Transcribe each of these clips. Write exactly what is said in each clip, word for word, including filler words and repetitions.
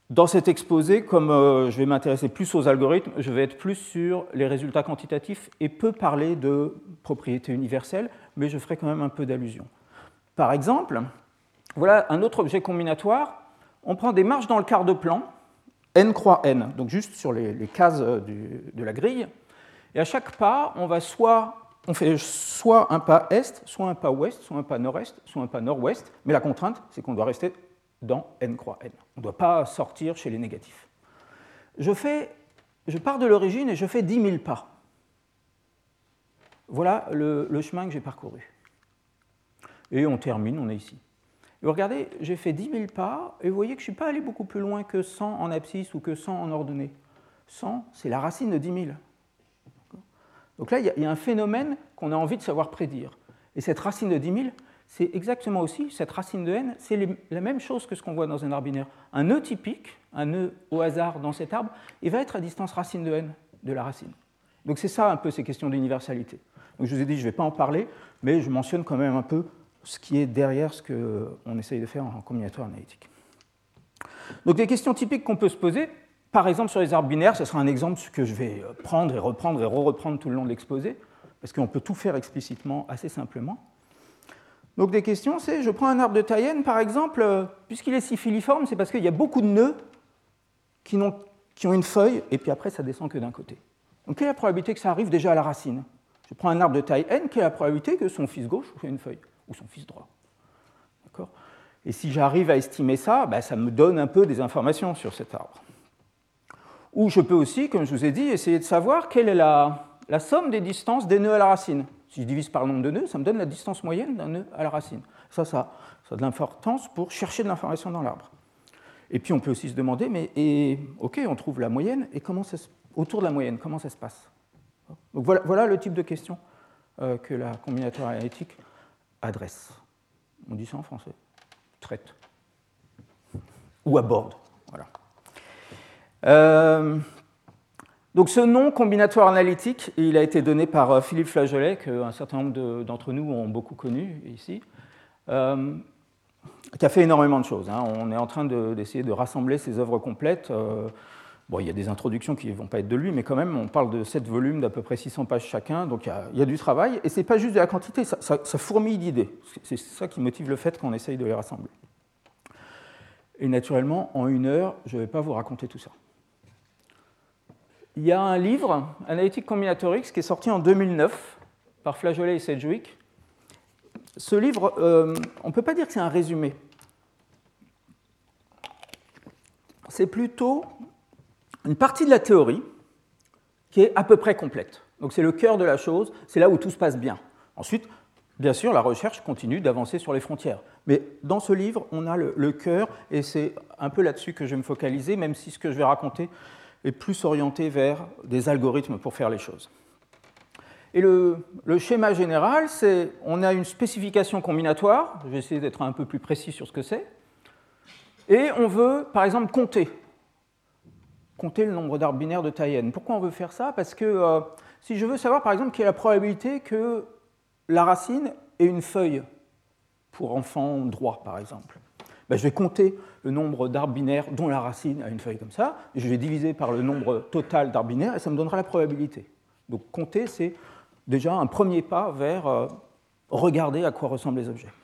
Dans cet exposé, comme euh, je vais m'intéresser plus aux algorithmes, je vais être plus sur les résultats quantitatifs et peu parler de propriétés universelles, mais je ferai quand même un peu d'allusion. Par exemple, voilà un autre objet combinatoire. On prend des marges dans le quart de plan, n croix n, donc juste sur les, les cases du, de la grille. Et à chaque pas, on, va soit, on fait soit un pas est, soit un pas ouest, soit un pas nord-est, soit un pas nord-ouest. Mais la contrainte, c'est qu'on doit rester dans n croix n. On ne doit pas sortir chez les négatifs. Je, fais, je pars de l'origine et je fais dix mille pas. Voilà le, le chemin que j'ai parcouru. Et on termine, on est ici. Et vous regardez, j'ai fait dix mille pas, et vous voyez que je ne suis pas allé beaucoup plus loin que cent en abscisse ou que cent en ordonnée. cent, c'est la racine de dix mille. Donc là, il y a un phénomène qu'on a envie de savoir prédire. Et cette racine de dix mille, c'est exactement aussi, cette racine de n, c'est la même chose que ce qu'on voit dans un arbre binaire. Un nœud typique, un nœud au hasard dans cet arbre, il va être à distance racine de n de la racine. Donc c'est ça un peu ces questions d'universalité. Donc je vous ai dit, je ne vais pas en parler, mais je mentionne quand même un peu ce qui est derrière ce qu'on essaye de faire en combinatoire analytique. Donc des questions typiques qu'on peut se poser, par exemple sur les arbres binaires, ce sera un exemple que je vais prendre et reprendre et re-reprendre tout le long de l'exposé, parce qu'on peut tout faire explicitement assez simplement. Donc des questions, c'est, je prends un arbre de taille n, par exemple, puisqu'il est si filiforme, c'est parce qu'il y a beaucoup de nœuds qui ont, qui ont une feuille, et puis après ça descend que d'un côté. Donc quelle est la probabilité que ça arrive déjà à la racine? Je prends un arbre de taille n, quelle est la probabilité que son fils gauche ait une feuille, ou son fils droit? D'accord? Et si j'arrive à estimer ça, ben, ça me donne un peu des informations sur cet arbre. Ou je peux aussi, comme je vous ai dit, essayer de savoir quelle est la, la somme des distances des nœuds à la racine. Si je divise par le nombre de nœuds, ça me donne la distance moyenne d'un nœud à la racine. Ça, ça, ça a de l'importance pour chercher de l'information dans l'arbre. Et puis on peut aussi se demander, mais et, ok, on trouve la moyenne, et comment ça se, autour de la moyenne, comment ça se passe? Donc voilà, voilà le type de questions euh, que la combinatoire analytique adresse. On dit ça en français? Traite. Ou aborde. Voilà. Euh, donc ce nom combinatoire analytique, il a été donné par Philippe Flageolet, qu'un certain nombre d'entre nous ont beaucoup connu ici, euh, qui a fait énormément de choses. Hein. On est en train d'essayer de, de rassembler ses œuvres complètes. Euh, bon, il y a des introductions qui ne vont pas être de lui, mais quand même, on parle de sept volumes d'à peu près six cents pages chacun, donc il y a, il y a du travail, et ce n'est pas juste de la quantité, ça, ça, ça fourmille d'idées. C'est ça qui motive le fait qu'on essaye de les rassembler. Et naturellement, en une heure, je ne vais pas vous raconter tout ça. Il y a un livre, Analytique Combinatorics, qui est sorti en deux mille neuf par Flageolet et Sedgwick. Ce livre, euh, on ne peut pas dire que c'est un résumé. C'est plutôt une partie de la théorie qui est à peu près complète. Donc c'est le cœur de la chose, c'est là où tout se passe bien. Ensuite, bien sûr, la recherche continue d'avancer sur les frontières. Mais dans ce livre, on a le, le cœur, et c'est un peu là-dessus que je vais me focaliser, même si ce que je vais raconter est plus orienté vers des algorithmes pour faire les choses. Et le, le schéma général, c'est on a une spécification combinatoire, je vais essayer d'être un peu plus précis sur ce que c'est, et on veut, par exemple, compter. compter le nombre d'arbres binaires de taille n. Pourquoi on veut faire ça? Parce que euh, si je veux savoir, par exemple, quelle est la probabilité que la racine ait une feuille pour enfant droit, par exemple, ben, je vais compter le nombre d'arbres binaires dont la racine a une feuille comme ça, et je vais diviser par le nombre total d'arbres binaires, et ça me donnera la probabilité. Donc compter, c'est déjà un premier pas vers euh, regarder à quoi ressemblent les objets.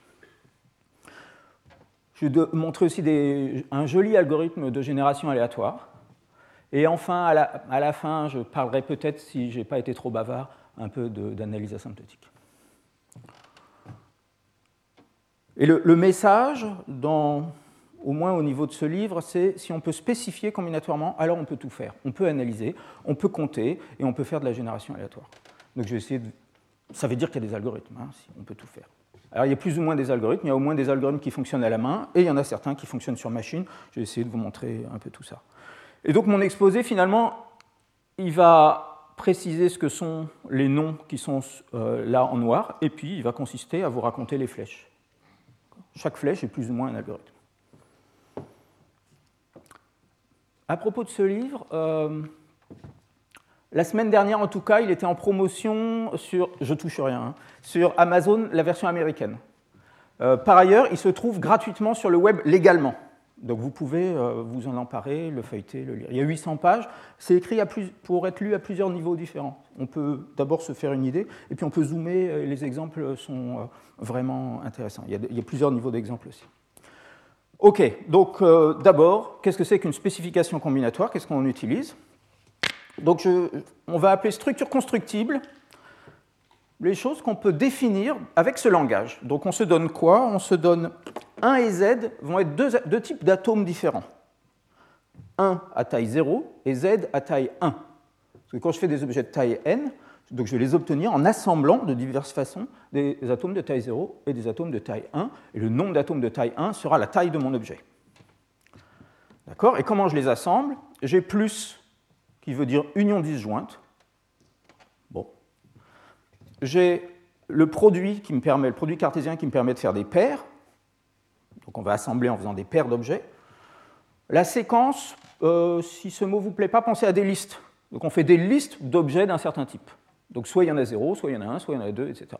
Je vais montrer aussi des, un joli algorithme de génération aléatoire. Et enfin, à la, à la fin, je parlerai peut-être, si je n'ai pas été trop bavard, un peu d'analyse asymptotique. Et le, le message, dans, au moins au niveau de ce livre, c'est si on peut spécifier combinatoirement, alors on peut tout faire. On peut analyser, on peut compter, et on peut faire de la génération aléatoire. Donc je vais essayer de... Ça veut dire qu'il y a des algorithmes, hein, si on peut tout faire. Alors il y a plus ou moins des algorithmes, il y a au moins des algorithmes qui fonctionnent à la main, et il y en a certains qui fonctionnent sur machine. Je vais essayer de vous montrer un peu tout ça. Et donc mon exposé, finalement, il va préciser ce que sont les noms qui sont euh, là en noir, et puis il va consister à vous raconter les flèches. Chaque flèche est plus ou moins un algorithme. À propos de ce livre, euh, la semaine dernière, en tout cas, il était en promotion sur, je touche rien, hein, sur Amazon, la version américaine. Euh, par ailleurs, il se trouve gratuitement sur le web légalement. Donc vous pouvez euh, vous en emparer, le feuilleter, le lire. Il y a huit cents pages, c'est écrit à plus, pour être lu à plusieurs niveaux différents. On peut d'abord se faire une idée, et puis on peut zoomer, et les exemples sont euh, vraiment intéressants. Il y a, il y a plusieurs niveaux d'exemples aussi. Ok, donc euh, d'abord, qu'est-ce que c'est qu'une spécification combinatoire? Qu'est-ce qu'on utilise? Donc je, on va appeler structure constructible les choses qu'on peut définir avec ce langage. Donc on se donne quoi? On se donne un et Z vont être deux, deux types d'atomes différents. un à taille zéro et Z à taille un. Parce que quand je fais des objets de taille n, donc je vais les obtenir en assemblant de diverses façons des atomes de taille zéro et des atomes de taille un. Et le nombre d'atomes de taille un sera la taille de mon objet. D'accord? Et comment je les assemble? J'ai plus, qui veut dire union disjointe. Bon. J'ai le produit qui me permet, le produit cartésien qui me permet de faire des paires. Donc on va assembler en faisant des paires d'objets. La séquence, euh, si ce mot ne vous plaît pas, pensez à des listes. Donc on fait des listes d'objets d'un certain type. Donc soit il y en a zéro, soit il y en a un, soit il y en a deux, et cetera.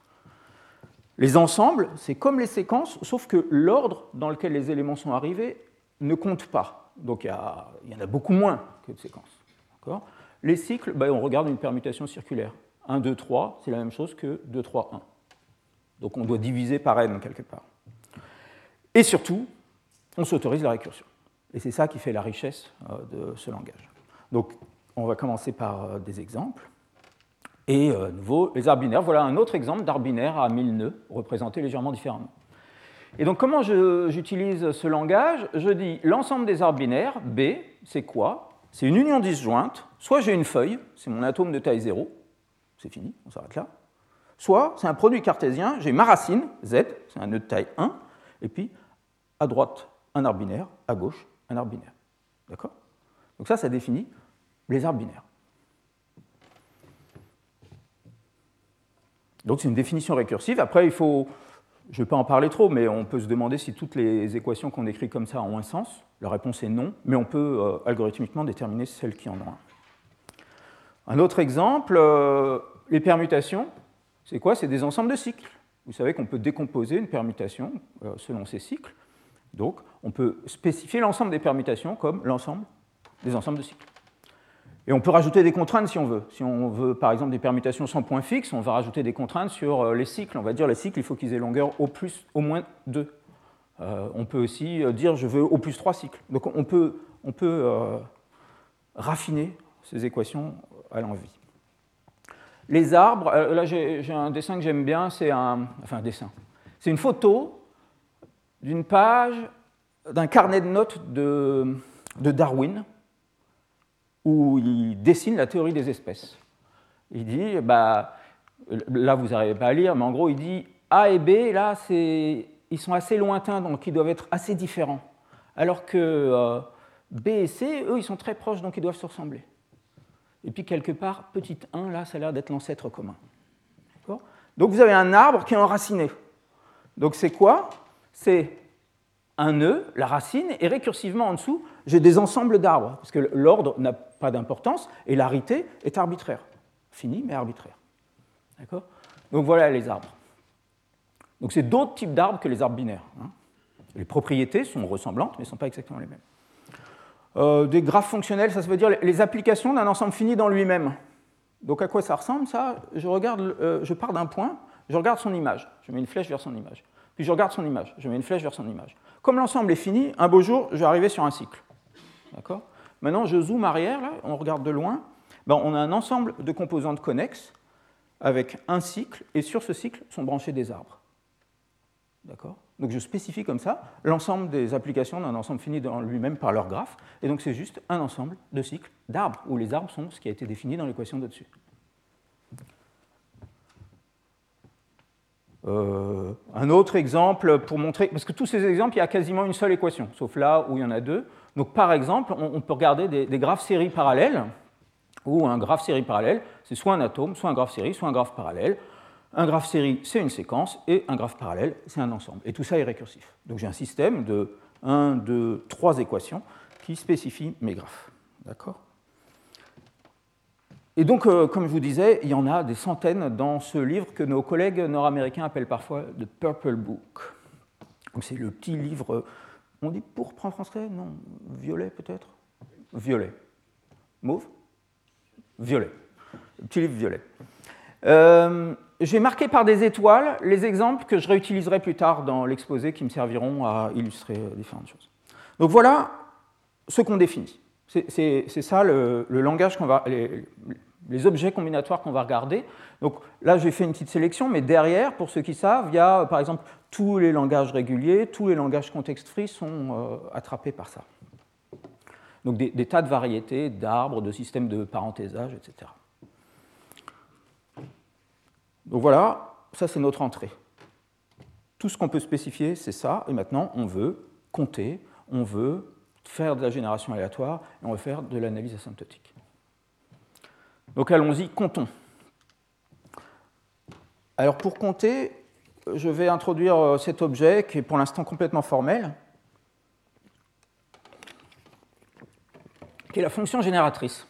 Les ensembles, c'est comme les séquences, sauf que l'ordre dans lequel les éléments sont arrivés ne compte pas. Donc il y, a, il y en a beaucoup moins que de séquences. D'accord? Les cycles, ben, on regarde une permutation circulaire. un, deux, trois, c'est la même chose que deux, trois, un. Donc on doit diviser par n quelque part. Et surtout, on s'autorise la récursion. Et c'est ça qui fait la richesse de ce langage. Donc on va commencer par des exemples. Et à nouveau, les arbres binaires. Voilà un autre exemple d'arbre binaire à mille nœuds, représenté légèrement différemment. Et donc comment je, j'utilise ce langage? Je dis l'ensemble des arbres binaires, B, c'est quoi? C'est une union disjointe. Soit j'ai une feuille, c'est mon atome de taille zéro, c'est fini, on s'arrête là. Soit c'est un produit cartésien, j'ai ma racine, Z, c'est un nœud de taille un, et puis à droite un arbre binaire, à gauche un arbre binaire. D'accord? Donc ça, ça définit les arbres binaires. Donc c'est une définition récursive. Après, il faut, je ne vais pas en parler trop, mais on peut se demander si toutes les équations qu'on écrit comme ça ont un sens. La réponse est non, mais on peut euh, algorithmiquement déterminer celles qui en ont un. Un autre exemple, euh, les permutations, c'est quoi? C'est des ensembles de cycles. Vous savez qu'on peut décomposer une permutation euh, selon ces cycles. Donc, on peut spécifier l'ensemble des permutations comme l'ensemble des ensembles de cycles. Et on peut rajouter des contraintes si on veut. Si on veut, par exemple, des permutations sans point fixe, on va rajouter des contraintes sur les cycles. On va dire les cycles, il faut qu'ils aient longueur au, plus, au moins deux. Euh, on peut aussi dire je veux au plus trois cycles. Donc on peut, on peut euh, raffiner ces équations à l'envie. Les arbres, là j'ai, j'ai un dessin que j'aime bien, c'est un, enfin un dessin. C'est une photo d'une page d'un carnet de notes de, de Darwin, où il dessine la théorie des espèces. Il dit, bah, là vous n'arrivez pas à lire, mais en gros il dit A et B, là c'est, ils sont assez lointains, donc ils doivent être assez différents. Alors que euh, B et C, eux, ils sont très proches, donc ils doivent se ressembler. Et puis quelque part, petit un, là, ça a l'air d'être l'ancêtre commun. D'accord ? Donc vous avez un arbre qui est enraciné. Donc c'est quoi? C'est un nœud, la racine, et récursivement en dessous, j'ai des ensembles d'arbres, parce que l'ordre n'a pas d'importance, et l'arité est arbitraire. Fini, mais arbitraire. D'accord ? Donc voilà les arbres. Donc c'est d'autres types d'arbres que les arbres binaires. Hein. Les propriétés sont ressemblantes, mais ne sont pas exactement les mêmes. Euh, des graphes fonctionnels, ça, ça veut dire les applications d'un ensemble fini dans lui-même. Donc à quoi ça ressemble, ça? Je, regarde, euh, je pars d'un point, je regarde son image, je mets une flèche vers son image. Puis je regarde son image, je mets une flèche vers son image. Comme l'ensemble est fini, un beau jour, je vais arriver sur un cycle. D'accord ? Maintenant, je zoome arrière, là, on regarde de loin. Ben, on a un ensemble de composantes connexes avec un cycle, et sur ce cycle sont branchés des arbres. D'accord ? Donc je spécifie comme ça l'ensemble des applications d'un ensemble fini dans lui-même par leur graphe, et donc c'est juste un ensemble de cycles d'arbres, où les arbres sont ce qui a été défini dans l'équation d'au-dessus. Euh, un autre exemple pour montrer, parce que tous ces exemples, il y a quasiment une seule équation, sauf là où il y en a deux. Donc par exemple, on, on peut regarder des, des graphes séries parallèles, où un graphe série parallèle, c'est soit un atome, soit un graphe série, soit un graphe parallèle. Un graphe série, c'est une séquence, et un graphe parallèle, c'est un ensemble. Et tout ça est récursif. Donc j'ai un système de un, deux, trois équations qui spécifient mes graphes. D'accord ? Et donc, euh, comme je vous disais, il y en a des centaines dans ce livre que nos collègues nord-américains appellent parfois « The Purple Book ». C'est le petit livre On dit pourpre en français? Non. Violet peut-être? Violet. Mauve? Violet. Petit livre violet. Euh, J'ai marqué par des étoiles les exemples que je réutiliserai plus tard dans l'exposé qui me serviront à illustrer différentes choses. Donc voilà ce qu'on définit. C'est ça le, le langage qu'on va, les, les objets combinatoires qu'on va regarder. Donc là, j'ai fait une petite sélection, mais derrière, pour ceux qui savent, il y a par exemple tous les langages réguliers, tous les langages contexte-free sont euh, attrapés par ça. Donc des, des tas de variétés, d'arbres, de systèmes de parenthésage, et cetera. Donc voilà, ça c'est notre entrée. Tout ce qu'on peut spécifier, c'est ça, et maintenant on veut compter, on veut faire de la génération aléatoire, et on veut faire de l'analyse asymptotique. Donc allons-y, comptons. Alors pour compter, je vais introduire cet objet qui est pour l'instant complètement formel, qui est la fonction génératrice.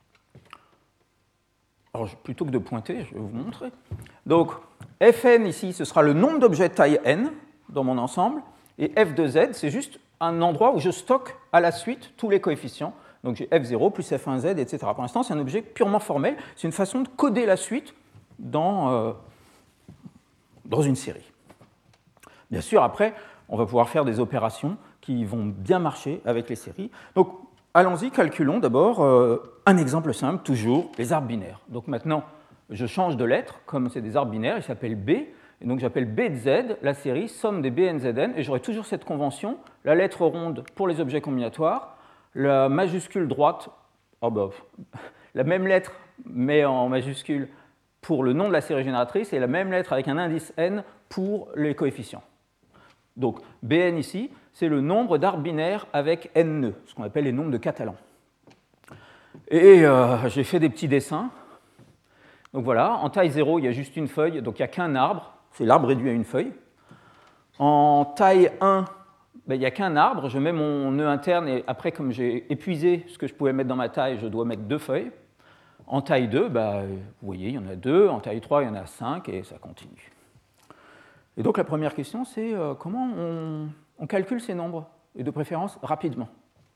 Alors plutôt que de pointer, je vais vous montrer. Donc Fn ici, ce sera le nombre d'objets de taille n dans mon ensemble, et f de z, c'est juste un endroit où je stocke à la suite tous les coefficients. Donc j'ai f zéro plus f un z, et cetera. Pour l'instant, c'est un objet purement formel. C'est une façon de coder la suite dans, euh, dans une série. Bien sûr, après, on va pouvoir faire des opérations qui vont bien marcher avec les séries. Donc allons-y, calculons d'abord euh, un exemple simple, toujours les arbres binaires. Donc maintenant, je change de lettre, comme c'est des arbres binaires, ils s'appellent B. Et donc j'appelle B de Z, la série somme des B n Z n, et j'aurai toujours cette convention, la lettre ronde pour les objets combinatoires, la majuscule droite, oh bah, la même lettre mais en majuscule pour le nom de la série génératrice, et la même lettre avec un indice n pour les coefficients. Donc Bn ici, c'est le nombre d'arbres binaires avec n nœuds, ce qu'on appelle les nombres de Catalan. Et euh, j'ai fait des petits dessins. Donc voilà, en taille zéro, il y a juste une feuille, donc il n'y a qu'un arbre. C'est l'arbre réduit à une feuille. En taille un, ben, il n'y a qu'un arbre. Je mets mon nœud interne et après, comme j'ai épuisé ce que je pouvais mettre dans ma taille, je dois mettre deux feuilles. En taille deux, ben, vous voyez, il y en a deux. En taille trois, il y en a cinq et ça continue. Et donc la première question, c'est euh, comment on, on calcule ces nombres, et de préférence rapidement.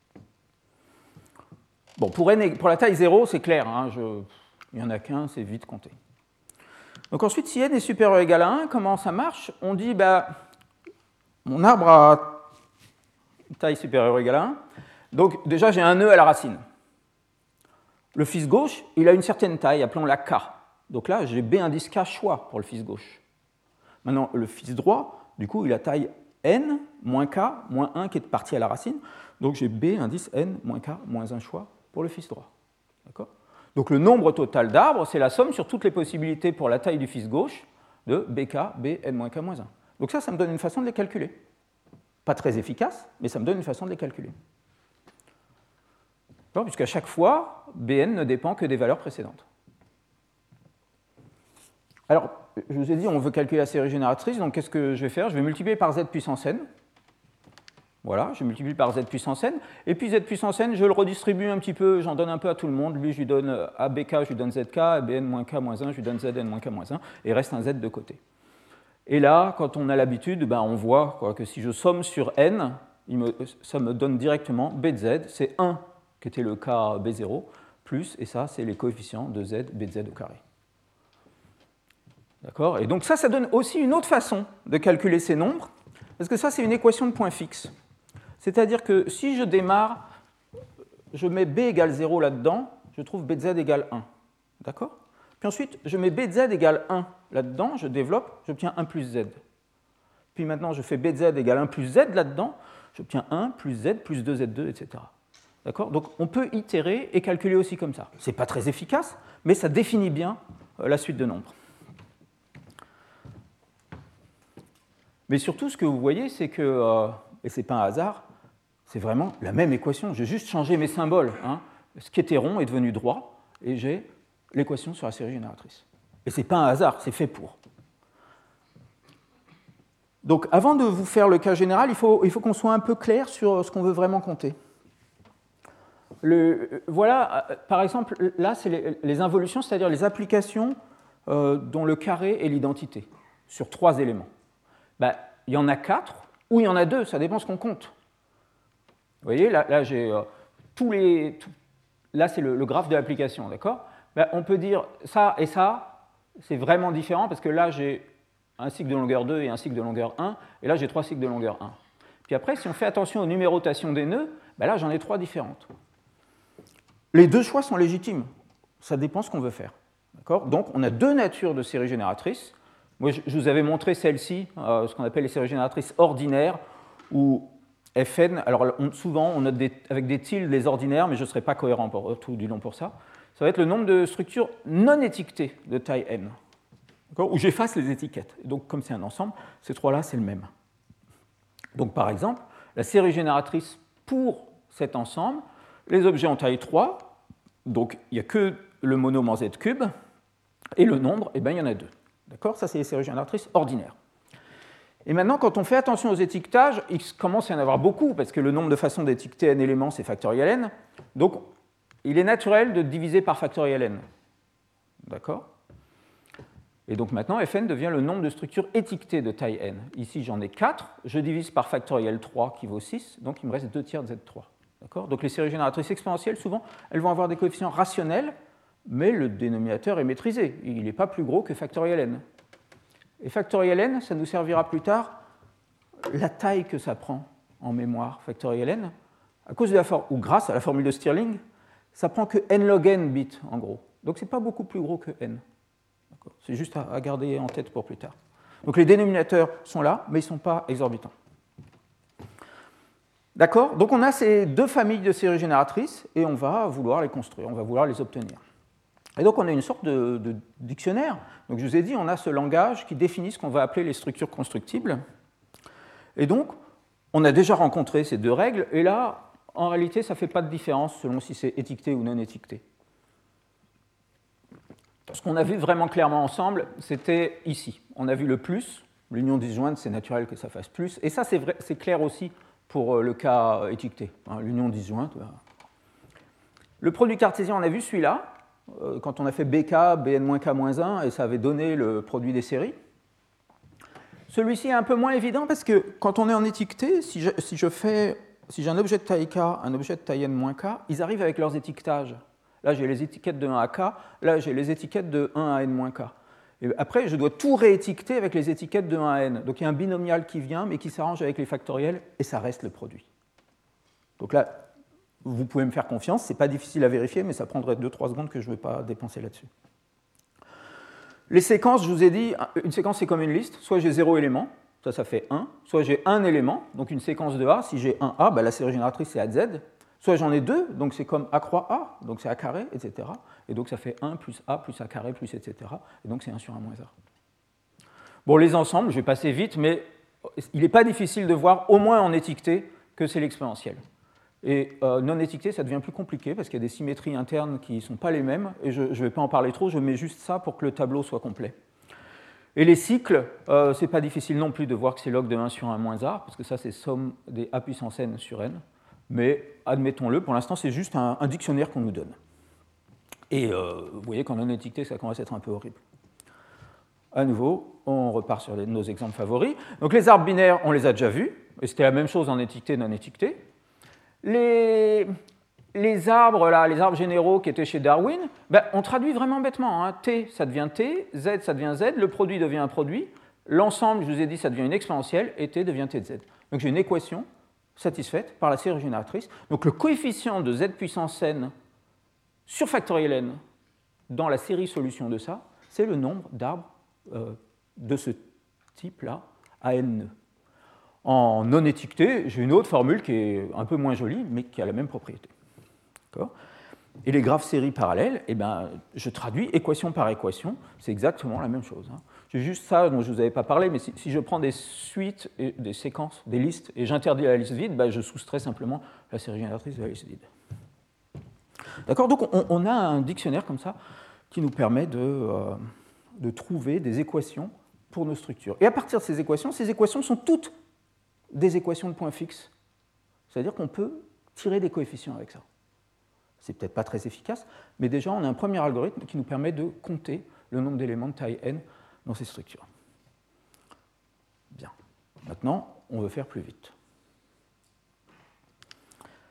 Bon, pour, n, pour la taille zéro, c'est clair. Hein, je, il n'y en a qu'un, c'est vite compté. Donc ensuite, si n est supérieur ou égal à un, comment ça marche? On dit, bah, mon arbre a taille supérieure ou égale à un. Donc déjà, j'ai un nœud à la racine. Le fils gauche, il a une certaine taille, appelons-la K. Donc là, j'ai B indice K choix pour le fils gauche. Maintenant, le fils droit, du coup, il a taille n moins K moins un qui est parti à la racine. Donc j'ai B indice n moins K moins un choix pour le fils droit. D'accord ? Donc le nombre total d'arbres, c'est la somme sur toutes les possibilités pour la taille du fils gauche de bk, bn moins k moins un. Donc ça, ça me donne une façon de les calculer. Pas très efficace, mais ça me donne une façon de les calculer. Puisqu'à chaque fois, bn ne dépend que des valeurs précédentes. Alors, je vous ai dit, on veut calculer la série génératrice, donc qu'est-ce que je vais faire? Je vais multiplier par z puissance n. Voilà, je multiplie par z puissance n, et puis z puissance n, je le redistribue un petit peu, j'en donne un peu à tout le monde. Lui, je lui donne à bk, je lui donne zk, à bn moins k moins un, je lui donne zn moins k moins un, et il reste un z de côté. Et là, quand on a l'habitude, ben, on voit quoi, que si je somme sur n, il me, ça me donne directement b de z, c'est un qui était le cas b zéro, plus, et ça, c'est les coefficients de z, b de z au carré. D'accord? Et donc ça, ça donne aussi une autre façon de calculer ces nombres, parce que ça, c'est une équation de point fixe. C'est-à-dire que si je démarre, je mets b égale zéro là-dedans, je trouve b de z égale un. D'accord? Puis ensuite, je mets b de z égale un là-dedans, je développe, j'obtiens un plus z. Puis maintenant, je fais b de z égale un plus z là-dedans, j'obtiens un plus z plus deux z deux, et cetera. D'accord? Donc on peut itérer et calculer aussi comme ça. Ce n'est pas très efficace, mais ça définit bien la suite de nombres. Mais surtout, ce que vous voyez, c'est que, euh, et ce n'est pas un hasard, c'est vraiment la même équation. J'ai juste changé mes symboles. Hein. Ce qui était rond est devenu droit, et j'ai l'équation sur la série génératrice. Et ce n'est pas un hasard, c'est fait pour. Donc, avant de vous faire le cas général, il faut, il faut qu'on soit un peu clair sur ce qu'on veut vraiment compter. Le, voilà, par exemple, là, c'est les, les involutions, c'est-à-dire les applications euh, dont le carré est l'identité, sur trois éléments. Ben, il y en a quatre, ou il y en a deux, ça dépend ce qu'on compte. voyez, là, là j'ai euh, tous les... Tout, là, c'est le, le graphe de l'application, d'accord? Ben, on peut dire ça et ça, c'est vraiment différent parce que là, j'ai un cycle de longueur deux et un cycle de longueur un, et là, j'ai trois cycles de longueur un. Puis après, si on fait attention aux numérotations des nœuds, ben là, j'en ai trois différentes. Les deux choix sont légitimes. Ça dépend ce qu'on veut faire. Donc, on a deux natures de séries génératrices. Moi, je vous avais montré celle-ci, euh, ce qu'on appelle les séries génératrices ordinaires, où F N, alors on, souvent on note des, avec des tildes les ordinaires, mais je ne serai pas cohérent pour, tout du long pour ça. Ça va être le nombre de structures non étiquetées de taille n, où j'efface les étiquettes. Et donc, comme c'est un ensemble, ces trois-là, c'est le même. Donc, par exemple, la série génératrice pour cet ensemble, les objets en taille trois, donc il n'y a que le monome en z cube, et le nombre, eh ben, il y en a deux. D'accord? Ça, c'est les séries génératrices ordinaires. Et maintenant, quand on fait attention aux étiquetages, il commence à y en avoir beaucoup, parce que le nombre de façons d'étiqueter n éléments, c'est factoriel n. Donc, il est naturel de diviser par factoriel n. D'accord? Et donc maintenant, Fn devient le nombre de structures étiquetées de taille n. Ici, j'en ai quatre. Je divise par factoriel trois, qui vaut six. Donc, il me reste deux tiers de z trois. D'accord? Donc, les séries génératrices exponentielles, souvent, elles vont avoir des coefficients rationnels, mais le dénominateur est maîtrisé. Il n'est pas plus gros que factoriel n. Et factoriel n, ça nous servira plus tard la taille que ça prend en mémoire, factoriel n, à cause de la forme, ou grâce à la formule de Stirling, ça prend que n log n bits, en gros. Donc, ce n'est pas beaucoup plus gros que n. C'est juste à garder en tête pour plus tard. Donc, les dénominateurs sont là, mais ils ne sont pas exorbitants. D'accord? Donc, on a ces deux familles de séries génératrices, et on va vouloir les construire, on va vouloir les obtenir. Et donc, on a une sorte de, de dictionnaire. Donc, je vous ai dit, on a ce langage qui définit ce qu'on va appeler les structures constructibles. Et donc, on a déjà rencontré ces deux règles, et là, en réalité, ça ne fait pas de différence selon si c'est étiqueté ou non étiqueté. Ce qu'on a vu vraiment clairement ensemble, c'était ici. On a vu le plus, l'union disjointe, c'est naturel que ça fasse plus, et ça, c'est, vrai, c'est clair aussi pour le cas étiqueté, hein, l'union disjointe. Le produit cartésien, on a vu celui-là, quand on a fait B K, B N K moins un, et ça avait donné le produit des séries. Celui-ci est un peu moins évident parce que quand on est en étiqueté, si, je, si, je fais, si j'ai un objet de taille K, un objet de taille N moins K, ils arrivent avec leurs étiquetages. Là, j'ai les étiquettes de un à K, là, j'ai les étiquettes de un à N moins K. Et après, je dois tout réétiqueter avec les étiquettes de un à N. Donc, il y a un binomial qui vient, mais qui s'arrange avec les factoriels, et ça reste le produit. Donc là, vous pouvez me faire confiance, ce n'est pas difficile à vérifier, mais ça prendrait deux trois secondes que je ne vais pas dépenser là-dessus. Les séquences, je vous ai dit, une séquence c'est comme une liste, soit j'ai zéro élément, ça, ça fait un, soit j'ai un élément, donc une séquence de A, si j'ai un A, ben la série génératrice c'est A de Z, soit j'en ai deux, donc c'est comme A croix A, donc c'est A carré, et cetera. Et donc ça fait un plus A plus A carré plus et cetera. Et donc c'est un sur un moins A. Bon, les ensembles, je vais passer vite, mais il n'est pas difficile de voir, au moins en étiqueté, que c'est l'exponentielle. Et euh, non étiqueté, ça devient plus compliqué parce qu'il y a des symétries internes qui ne sont pas les mêmes. Et je ne vais pas en parler trop, je mets juste ça pour que le tableau soit complet. Et les cycles, euh, ce n'est pas difficile non plus de voir que c'est log de un sur un moins A, parce que ça, c'est somme des A puissance n sur n. Mais admettons-le, pour l'instant, c'est juste un, un dictionnaire qu'on nous donne. Et euh, vous voyez qu'en non étiqueté, ça commence à être un peu horrible. À nouveau, on repart sur les, nos exemples favoris. Donc les arbres binaires, on les a déjà vus. Et c'était la même chose en étiqueté, non étiqueté. Les, les arbres, là, les arbres généraux qui étaient chez Darwin, ben, on traduit vraiment bêtement. Hein. T, ça devient T, Z, ça devient Z, le produit devient un produit, l'ensemble, je vous ai dit, ça devient une exponentielle, et T devient T de Z. Donc j'ai une équation satisfaite par la série génératrice. Donc le coefficient de Z puissance n sur factoriel n dans la série solution de ça, c'est le nombre d'arbres euh, de ce type-là à n nœuds. En non étiqueté, j'ai une autre formule qui est un peu moins jolie, mais qui a la même propriété. Et les graphes séries parallèles, eh ben, je traduis équation par équation, c'est exactement la même chose. Hein. J'ai juste ça dont je ne vous avais pas parlé, mais si, si je prends des suites, et des séquences, des listes, et j'interdis la liste vide, ben, je soustrais simplement la série génératrice de la liste vide. D'accord? Donc on, on a un dictionnaire comme ça qui nous permet de, euh, de trouver des équations pour nos structures. Et à partir de ces équations, ces équations sont toutes des équations de points fixes. C'est-à-dire qu'on peut tirer des coefficients avec ça. C'est peut-être pas très efficace, mais déjà on a un premier algorithme qui nous permet de compter le nombre d'éléments de taille n dans ces structures. Bien. Maintenant, on veut faire plus vite.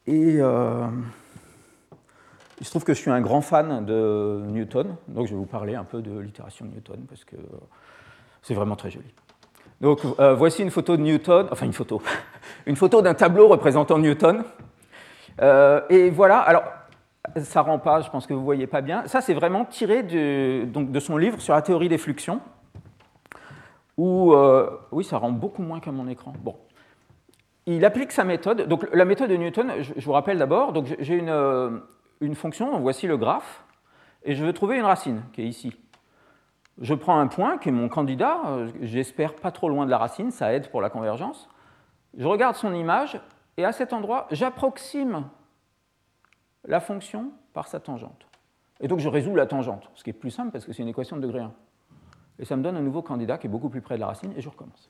Et euh, il se trouve que je suis un grand fan de Newton, donc je vais vous parler un peu de l'itération de Newton, parce que c'est vraiment très joli. Donc euh, voici une photo de Newton, enfin une photo, une photo d'un tableau représentant Newton. Euh, et voilà, alors ça rend pas, je pense que vous ne voyez pas bien. Ça, c'est vraiment tiré de, donc, de son livre sur la théorie des fluxions, où, euh, oui, ça rend beaucoup moins qu'à mon écran. Bon. Il applique sa méthode. Donc la méthode de Newton, je, je vous rappelle d'abord, donc j'ai une, euh, une fonction, donc voici le graphe, et je veux trouver une racine, qui est ici. Je prends un point, qui est mon candidat, j'espère pas trop loin de la racine, ça aide pour la convergence. Je regarde son image, et à cet endroit, j'approxime la fonction par sa tangente. Et donc je résous la tangente, ce qui est plus simple parce que c'est une équation de degré un. Et ça me donne un nouveau candidat qui est beaucoup plus près de la racine, et je recommence.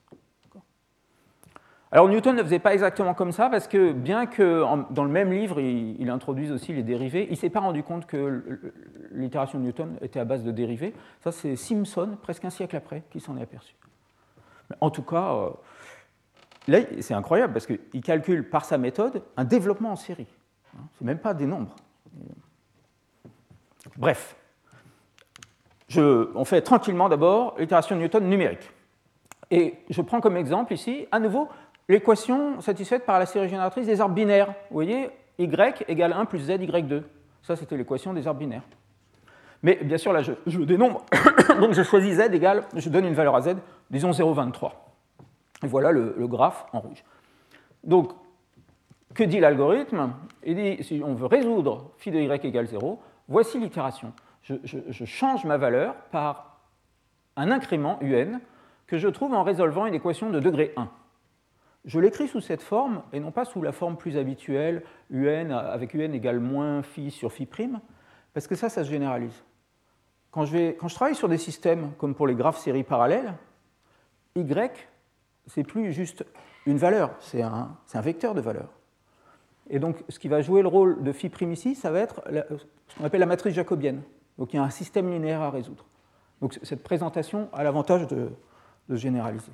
Alors Newton ne faisait pas exactement comme ça, parce que bien que en, dans le même livre, il, il introduise aussi les dérivés, il ne s'est pas rendu compte que l'itération de Newton était à base de dérivés. Ça, c'est Simpson, presque un siècle après, qui s'en est aperçu. En tout cas, euh, là, c'est incroyable, parce qu'il calcule par sa méthode un développement en série. Ce n'est même pas des nombres. Bref, je, on fait tranquillement d'abord l'itération de Newton numérique. Et je prends comme exemple ici, à nouveau, l'équation satisfaite par la série génératrice des arbres binaires. Vous voyez, y égale un plus z, y deux. Ça, c'était l'équation des arbres binaires. Mais bien sûr, là, je, je dénombre. Donc, je choisis z égale, je donne une valeur à z, disons zéro virgule vingt-trois. Et voilà le, le graphe en rouge. Donc, que dit l'algorithme? Il dit, si on veut résoudre phi de y égale zéro, voici l'itération. Je, je, je change ma valeur par un incrément un que je trouve en résolvant une équation de degré un. Je l'écris sous cette forme, et non pas sous la forme plus habituelle, un avec un égale moins phi sur phi prime, parce que ça, ça se généralise. Quand je, vais, quand je travaille sur des systèmes comme pour les graphes séries parallèles, y, c'est plus juste une valeur, c'est un, c'est un vecteur de valeur. Et donc, ce qui va jouer le rôle de phi prime ici, ça va être la, ce qu'on appelle la matrice jacobienne. Donc, il y a un système linéaire à résoudre. Donc, cette présentation a l'avantage de, de généraliser.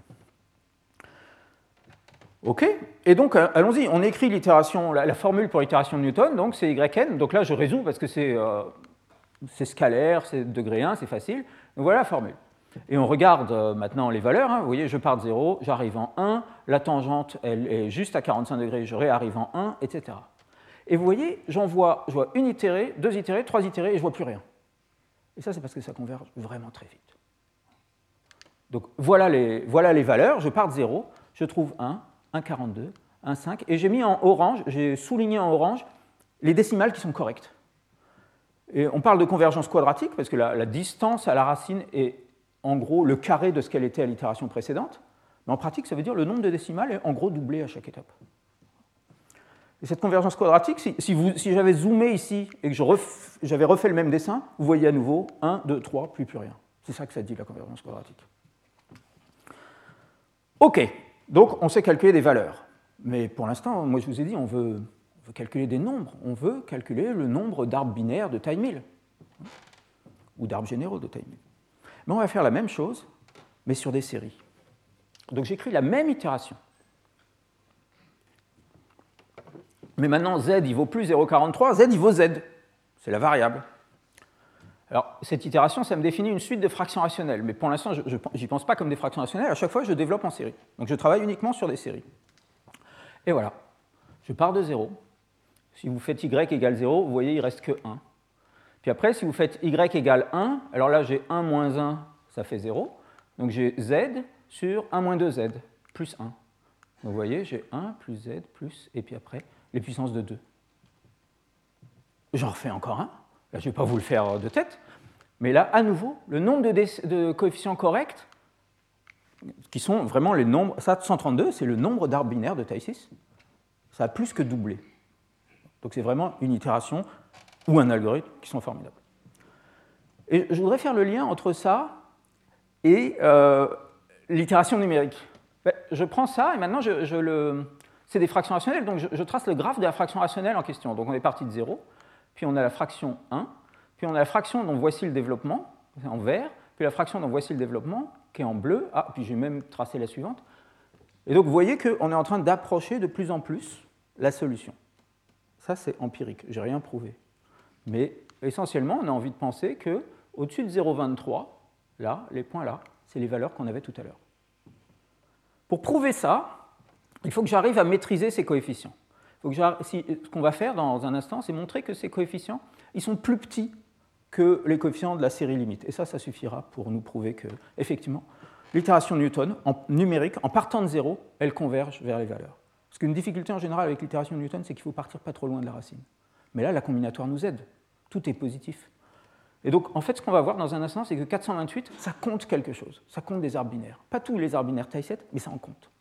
OK. Et donc, allons-y. On écrit l'itération, la, la formule pour l'itération de Newton. Donc, c'est yn. Donc là, je résous parce que c'est, euh, c'est scalaire, c'est degré un, c'est facile. Donc, voilà la formule. Et on regarde euh, maintenant les valeurs. Hein. Vous voyez, je pars de zéro, j'arrive en un. La tangente, elle est juste à quarante-cinq degrés, je réarrive en un, et cetera. Et vous voyez, j'en vois, je vois une itérée, deux itérées, trois itérées, et je ne vois plus rien. Et ça, c'est parce que ça converge vraiment très vite. Donc, voilà les, voilà les valeurs. Je pars de zéro, je trouve un, un virgule quarante-deux, un virgule cinq, et j'ai mis en orange, j'ai souligné en orange les décimales qui sont correctes. Et on parle de convergence quadratique, parce que la, la distance à la racine est en gros le carré de ce qu'elle était à l'itération précédente. Mais en pratique, ça veut dire le nombre de décimales est en gros doublé à chaque étape. Et cette convergence quadratique, si, si, vous, si j'avais zoomé ici et que je ref, j'avais refait le même dessin, vous voyez à nouveau un, deux, trois, plus plus rien. C'est ça que ça dit, la convergence quadratique. OK, donc on sait calculer des valeurs. Mais pour l'instant, moi je vous ai dit, on veut, on veut calculer des nombres. On veut calculer le nombre d'arbres binaires de taille mille, ou d'arbres généraux de taille mille. Mais on va faire la même chose, mais sur des séries. Donc j'écris la même itération. Mais maintenant, z, il vaut plus zéro virgule quarante-trois, z, il vaut z. C'est la variable. Alors, cette itération, ça me définit une suite de fractions rationnelles. Mais pour l'instant, je n'y pense pas comme des fractions rationnelles. À chaque fois, je développe en série. Donc, je travaille uniquement sur des séries. Et voilà. Je pars de zéro. Si vous faites y égale zéro, vous voyez, il ne reste que un. Puis après, si vous faites y égale un, alors là, j'ai un moins un, ça fait zéro. Donc, j'ai z sur un moins deux z, plus un. Donc, vous voyez, j'ai un plus z plus, et puis après, les puissances de deux. J'en refais encore un. Là, je ne vais pas vous le faire de tête. Mais là, à nouveau, le nombre de, de coefficients corrects, qui sont vraiment les nombres, ça, cent trente-deux, c'est le nombre d'arbres binaires de taille six. Ça a plus que doublé. Donc, c'est vraiment une itération ou un algorithme qui sont formidables. Et je voudrais faire le lien entre ça et euh, l'itération numérique. Ben, je prends ça et maintenant, je, je le... c'est des fractions rationnelles, donc je, je trace le graphe de la fraction rationnelle en question. Donc, on est parti de zéro. Puis on a la fraction un, puis on a la fraction dont voici le développement, en vert, puis la fraction dont voici le développement, qui est en bleu. Ah, puis j'ai même tracé la suivante. Et donc vous voyez qu'on est en train d'approcher de plus en plus la solution. Ça, c'est empirique, je n'ai rien prouvé. Mais essentiellement, on a envie de penser qu'au-dessus de zéro virgule vingt-trois, là, les points là, c'est les valeurs qu'on avait tout à l'heure. Pour prouver ça, il faut que j'arrive à maîtriser ces coefficients. Il faut que si, ce qu'on va faire dans un instant, c'est montrer que ces coefficients, ils sont plus petits que les coefficients de la série limite. Et ça, ça suffira pour nous prouver que, effectivement, l'itération Newton, en numérique, en partant de zéro, elle converge vers les valeurs. Parce qu'une difficulté en général avec l'itération Newton, c'est qu'il faut partir pas trop loin de la racine. Mais là, la combinatoire nous aide. Tout est positif. Et donc, en fait, ce qu'on va voir dans un instant, c'est que quatre cent vingt-huit, ça compte quelque chose. Ça compte des arbres binaires. Pas tous les arbres binaires taille sept, mais ça en compte.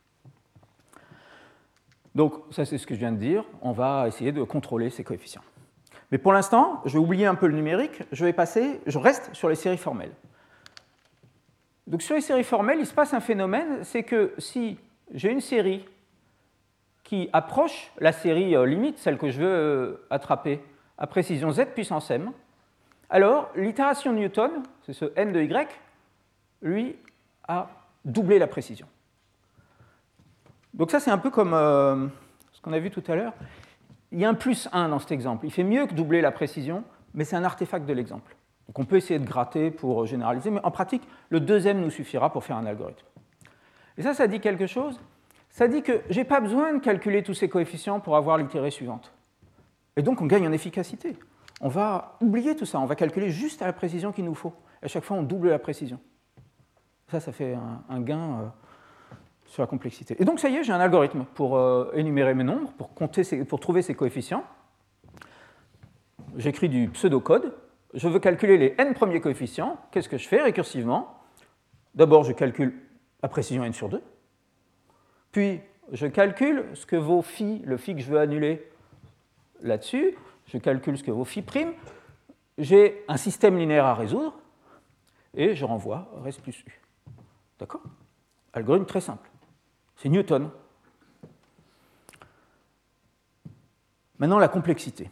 Donc, ça, c'est ce que je viens de dire. On va essayer de contrôler ces coefficients. Mais pour l'instant, je vais oublier un peu le numérique. Je vais passer, je reste sur les séries formelles. Donc, sur les séries formelles, il se passe un phénomène, c'est que si j'ai une série qui approche la série limite, celle que je veux attraper, à précision z puissance m, alors l'itération Newton, c'est ce n de y, lui, a doublé la précision. Donc ça, c'est un peu comme euh, ce qu'on a vu tout à l'heure. Il y a un plus un dans cet exemple. Il fait mieux que doubler la précision, mais c'est un artefact de l'exemple. Donc on peut essayer de gratter pour généraliser, mais en pratique, le deuxième nous suffira pour faire un algorithme. Et ça, ça dit quelque chose. Ça dit que je n'ai pas besoin de calculer tous ces coefficients pour avoir l'itérée suivante. Et donc, on gagne en efficacité. On va oublier tout ça. On va calculer juste à la précision qu'il nous faut. À chaque fois, on double la précision. Ça, ça fait un, un gain euh, sur la complexité. Et donc, ça y est, j'ai un algorithme pour euh, énumérer mes nombres, pour, compter ces, pour trouver ces coefficients. J'écris du pseudocode. Je veux calculer les n premiers coefficients. Qu'est-ce que je fais récursivement? D'abord, je calcule la précision n sur deux. Puis, je calcule ce que vaut phi, le phi que je veux annuler là-dessus. Je calcule ce que vaut phi prime. J'ai un système linéaire à résoudre. Et je renvoie res plus u. D'accord? Algorithme très simple. C'est Newton. Maintenant, la complexité.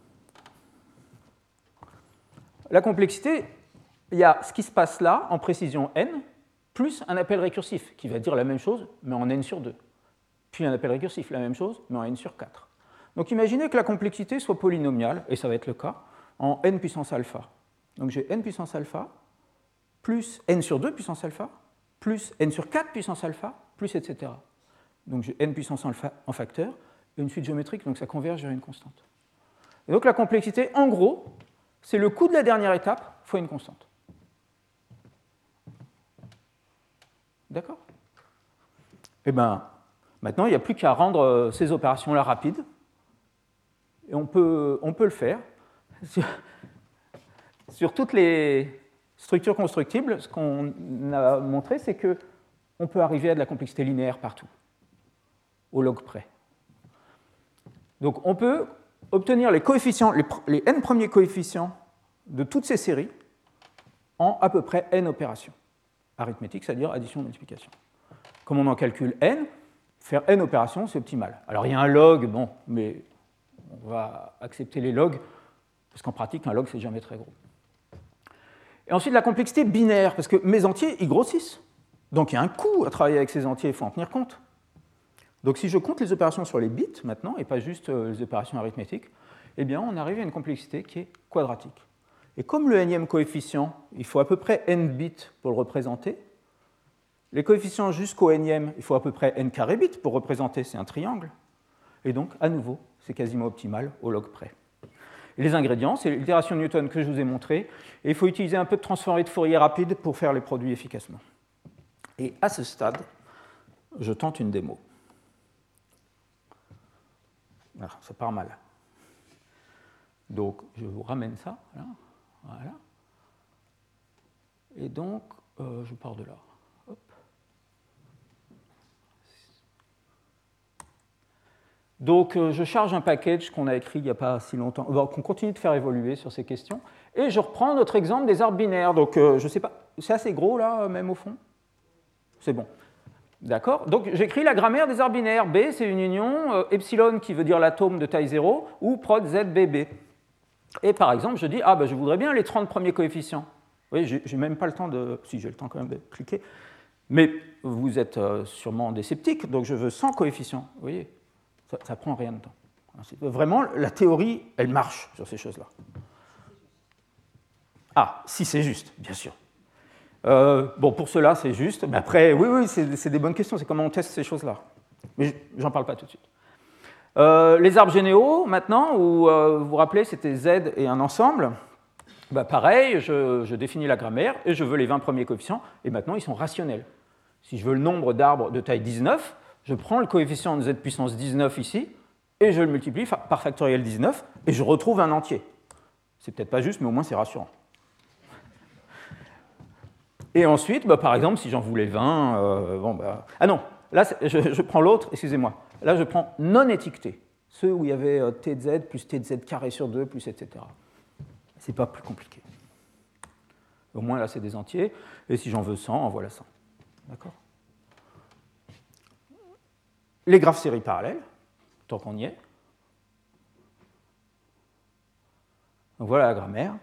La complexité, il y a ce qui se passe là, en précision n, plus un appel récursif, qui va dire la même chose, mais en n sur deux. Puis un appel récursif, la même chose, mais en n sur quatre. Donc imaginez que la complexité soit polynomiale, et ça va être le cas, en n puissance alpha. Donc j'ai n puissance alpha, plus n sur deux puissance alpha, plus n sur quatre puissance alpha, plus et cetera. Donc j'ai n puissance alpha en facteur, et une suite géométrique, donc ça converge vers une constante. Et donc la complexité, en gros, c'est le coût de la dernière étape fois une constante. D'accord? Eh bien, maintenant, il n'y a plus qu'à rendre ces opérations-là rapides. Et on peut, on peut le faire. Sur, sur toutes les structures constructibles, ce qu'on a montré, c'est qu'on peut arriver à de la complexité linéaire partout, au log près. Donc, on peut obtenir les coefficients, les, les n premiers coefficients de toutes ces séries en à peu près n opérations arithmétiques, c'est-à-dire addition-multiplication. Comme on en calcule n, faire n opérations, c'est optimal. Alors, il y a un log, bon, mais on va accepter les logs, parce qu'en pratique, un log, c'est jamais très gros. Et ensuite, la complexité binaire, parce que mes entiers, ils grossissent. Donc, il y a un coût à travailler avec ces entiers, il faut en tenir compte. Donc, si je compte les opérations sur les bits, maintenant, et pas juste les opérations arithmétiques, eh bien, on arrive à une complexité qui est quadratique. Et comme le énième coefficient, il faut à peu près n bits pour le représenter, les coefficients jusqu'au énième, il faut à peu près n carré bits pour représenter, c'est un triangle. Et donc, à nouveau, c'est quasiment optimal au log près. Et les ingrédients, c'est l'itération Newton que je vous ai montré, et il faut utiliser un peu de transformée de Fourier rapide pour faire les produits efficacement. Et à ce stade, je tente une démo. Ah, ça part mal. Donc, je vous ramène ça, là. Voilà. Et donc, euh, je pars de là. Hop. Donc, euh, je charge un package qu'on a écrit il n'y a pas si longtemps, bon, qu'on continue de faire évoluer sur ces questions, et je reprends notre exemple des arbres binaires. Donc, euh, je ne sais pas, c'est assez gros, là, même au fond? C'est bon. D'accord? Donc, j'écris la grammaire des arbres binaires. B, c'est une union, euh, epsilon qui veut dire l'atome de taille zéro, ou prod Z B B. Et par exemple, je dis, ah ben je voudrais bien les trente premiers coefficients. Oui, je n'ai même pas le temps de... Si, j'ai le temps quand même de cliquer. Mais vous êtes euh, sûrement des sceptiques, donc je veux cent coefficients. Vous voyez, ça ne prend rien de temps. Vraiment, la théorie, elle marche sur ces choses-là. Ah, si c'est juste, bien sûr. Euh, bon, pour cela, c'est juste. Mais après, oui, oui, c'est des bonnes questions. C'est comment on teste ces choses-là. Mais j'en parle pas tout de suite. Euh, les arbres généaux, maintenant, où euh, vous vous rappelez, c'était Z et un ensemble. Bah, pareil, je, je définis la grammaire et je veux les vingt premiers coefficients. Et maintenant, ils sont rationnels. Si je veux le nombre d'arbres de taille dix-neuf, je prends le coefficient de Z puissance dix-neuf ici et je le multiplie par factoriel dix-neuf et je retrouve un entier. C'est peut-être pas juste, mais au moins c'est rassurant. Et ensuite, bah, par exemple, si j'en voulais vingt, euh, bon, bah... ah non, là je, je prends l'autre, excusez-moi. Là je prends non étiqueté, ceux où il y avait euh, T de Z plus T de Z carré sur deux, plus et cetera. C'est pas plus compliqué. Au moins là c'est des entiers, et si j'en veux cent, en voilà cent. D'accord ? Les graphes séries parallèles, tant qu'on y est. Donc voilà la grammaire.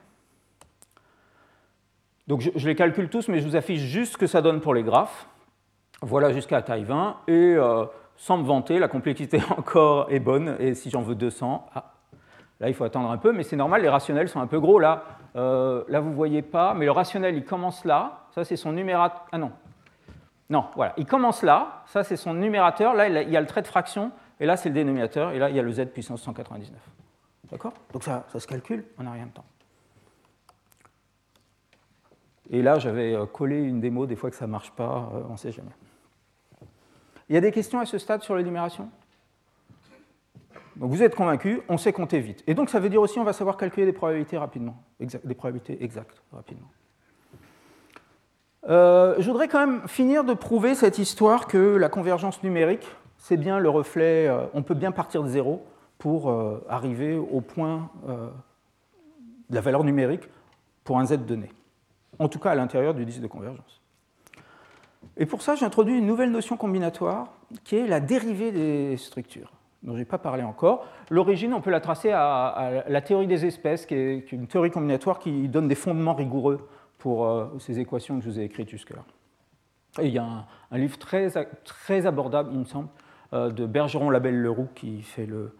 Donc je, je les calcule tous, mais je vous affiche juste ce que ça donne pour les graphes. Voilà jusqu'à taille vingt, et euh, sans me vanter, la complexité encore est bonne, et si j'en veux deux cents, ah, là il faut attendre un peu, mais c'est normal, les rationnels sont un peu gros. Là, euh, là vous ne voyez pas, mais le rationnel il commence là, ça c'est son numérateur, ah non, non, voilà, il commence là, ça c'est son numérateur, là il y a le trait de fraction, et là c'est le dénominateur, et là il y a le Z puissance cent quatre-vingt-dix-neuf. D'accord ? Donc ça, ça se calcule en un rien de temps. Et là, j'avais collé une démo, des fois que ça ne marche pas, on ne sait jamais. Il y a des questions à ce stade sur l'énumération ? Donc vous êtes convaincus, on sait compter vite. Et donc ça veut dire aussi qu'on va savoir calculer des probabilités rapidement, exact, des probabilités exactes rapidement. Euh, je voudrais quand même finir de prouver cette histoire que la convergence numérique, c'est bien le reflet, euh, on peut bien partir de zéro pour euh, arriver au point euh, de la valeur numérique pour un Z donné. En tout cas à l'intérieur du disque de convergence. Et pour ça, j'ai introduit une nouvelle notion combinatoire qui est la dérivée des structures, dont je n'ai pas parlé encore. L'origine, on peut la tracer à, à la théorie des espèces, qui est, qui est une théorie combinatoire qui donne des fondements rigoureux pour euh, ces équations que je vous ai écrites jusque-là. Et il y a un, un livre très, très abordable, il me semble, euh, de Bergeron Labelle-Leroux qui fait le,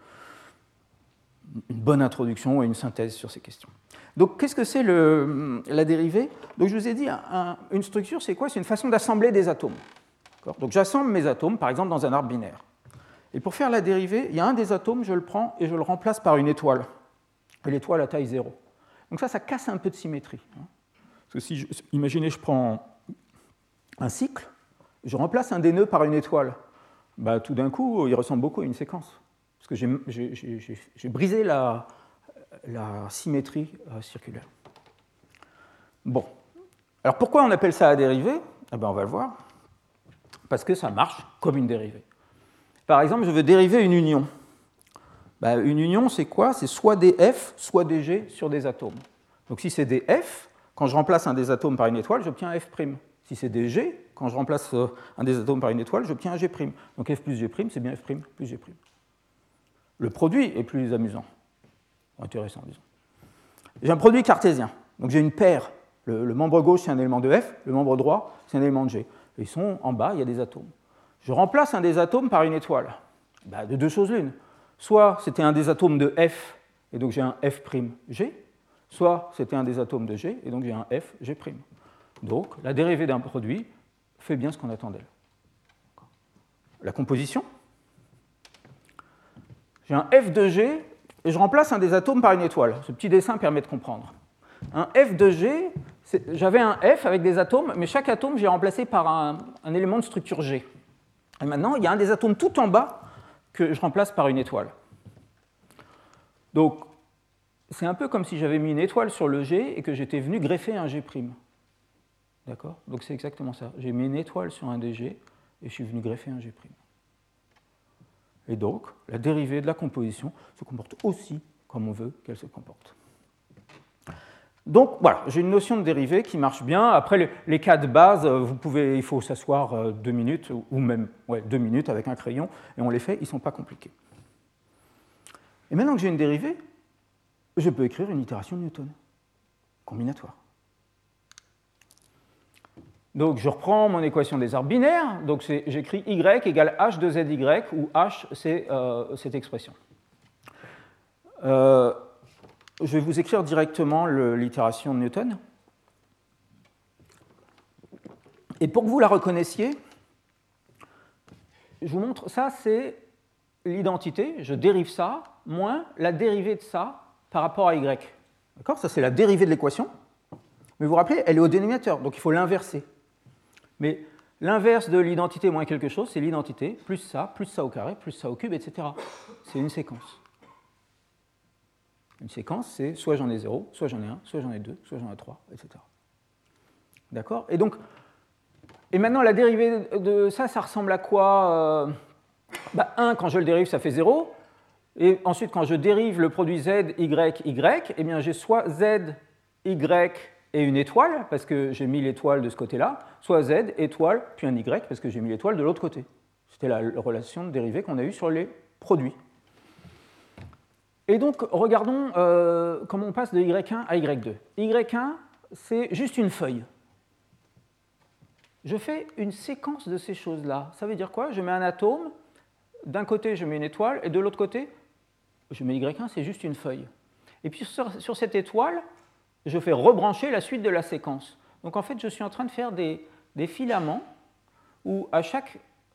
une bonne introduction et une synthèse sur ces questions. Donc, qu'est-ce que c'est la dérivée ? Donc, je vous ai dit, un, une structure, c'est quoi ? C'est une façon d'assembler des atomes. Donc, j'assemble mes atomes, par exemple, dans un arbre binaire. Et pour faire la dérivée, il y a un des atomes, je le prends et je le remplace par une étoile. Et l'étoile à taille zéro. Donc ça, ça casse un peu de symétrie. Parce que si je, imaginez, je prends un cycle, je remplace un des nœuds par une étoile. Bah, tout d'un coup, il ressemble beaucoup à une séquence. Parce que j'ai brisé la... la symétrie euh, circulaire. Bon. Alors pourquoi on appelle ça la dérivée ? Eh bien, on va le voir. Parce que ça marche comme une dérivée. Par exemple, je veux dériver une union. Ben, une union, c'est quoi ? C'est soit des F, soit des G sur des atomes. Donc si c'est des F, quand je remplace un des atomes par une étoile, j'obtiens un F'. Si c'est des G, quand je remplace un des atomes par une étoile, j'obtiens un G'. Donc F plus G', c'est bien F' plus G'. Le produit est plus amusant. Intéressant, disons. J'ai un produit cartésien, donc j'ai une paire. Le, le membre gauche, c'est un élément de F, le membre droit, c'est un élément de G. Et ils sont en bas, il y a des atomes. Je remplace un des atomes par une étoile. Ben, de deux choses l'une. Soit c'était un des atomes de F, et donc j'ai un F'G, soit c'était un des atomes de G, et donc j'ai un F'G'. Donc la dérivée d'un produit fait bien ce qu'on attend d'elle. La composition. J'ai un F de G, et je remplace un des atomes par une étoile. Ce petit dessin permet de comprendre. Un F de G, j'avais un F avec des atomes, mais chaque atome, j'ai remplacé par un, un élément de structure G. Et maintenant, il y a un des atomes tout en bas que je remplace par une étoile. Donc, c'est un peu comme si j'avais mis une étoile sur le G et que j'étais venu greffer un G'. D'accord ? Donc, c'est exactement ça. J'ai mis une étoile sur un des G et je suis venu greffer un G'. Et donc, la dérivée de la composition se comporte aussi comme on veut qu'elle se comporte. Donc, voilà, j'ai une notion de dérivée qui marche bien. Après, les, les cas de base, vous pouvez, il faut s'asseoir deux minutes, ou même ouais, deux minutes avec un crayon, et on les fait, ils ne sont pas compliqués. Et maintenant que j'ai une dérivée, je peux écrire une itération de Newton, combinatoire. Donc, je reprends mon équation des arbres binaires. Donc, j'écris y égale h de zy, où h, c'est euh, cette expression. Euh, je vais vous écrire directement l'itération de Newton. Et pour que vous la reconnaissiez, je vous montre, ça c'est l'identité, je dérive ça, moins la dérivée de ça par rapport à y. D'accord ? Ça c'est la dérivée de l'équation. Mais vous vous rappelez, elle est au dénominateur, donc il faut l'inverser. Mais l'inverse de l'identité moins quelque chose, c'est l'identité, plus ça, plus ça au carré, plus ça au cube, et cetera. C'est une séquence. Une séquence, c'est soit j'en ai zéro, soit j'en ai un, soit j'en ai deux, soit j'en ai trois, et cetera. D'accord ? Et donc, et maintenant, la dérivée de ça, ça ressemble à quoi ? euh, bah, un, quand je le dérive, ça fait zéro. Et ensuite, quand je dérive le produit z, y, y, eh bien, j'ai soit z, y et une étoile, parce que j'ai mis l'étoile de ce côté-là, soit z, étoile, puis un y, parce que j'ai mis l'étoile de l'autre côté. C'était la relation de dérivée qu'on a eue sur les produits. Et donc, regardons euh, comment on passe de y un à y deux. y un, c'est juste une feuille. Je fais une séquence de ces choses-là. Ça veut dire quoi ? Je mets un atome, d'un côté je mets une étoile, et de l'autre côté, je mets y un, c'est juste une feuille. Et puis sur, sur cette étoile, je fais rebrancher la suite de la séquence. Donc en fait, je suis en train de faire des, des filaments où à chaque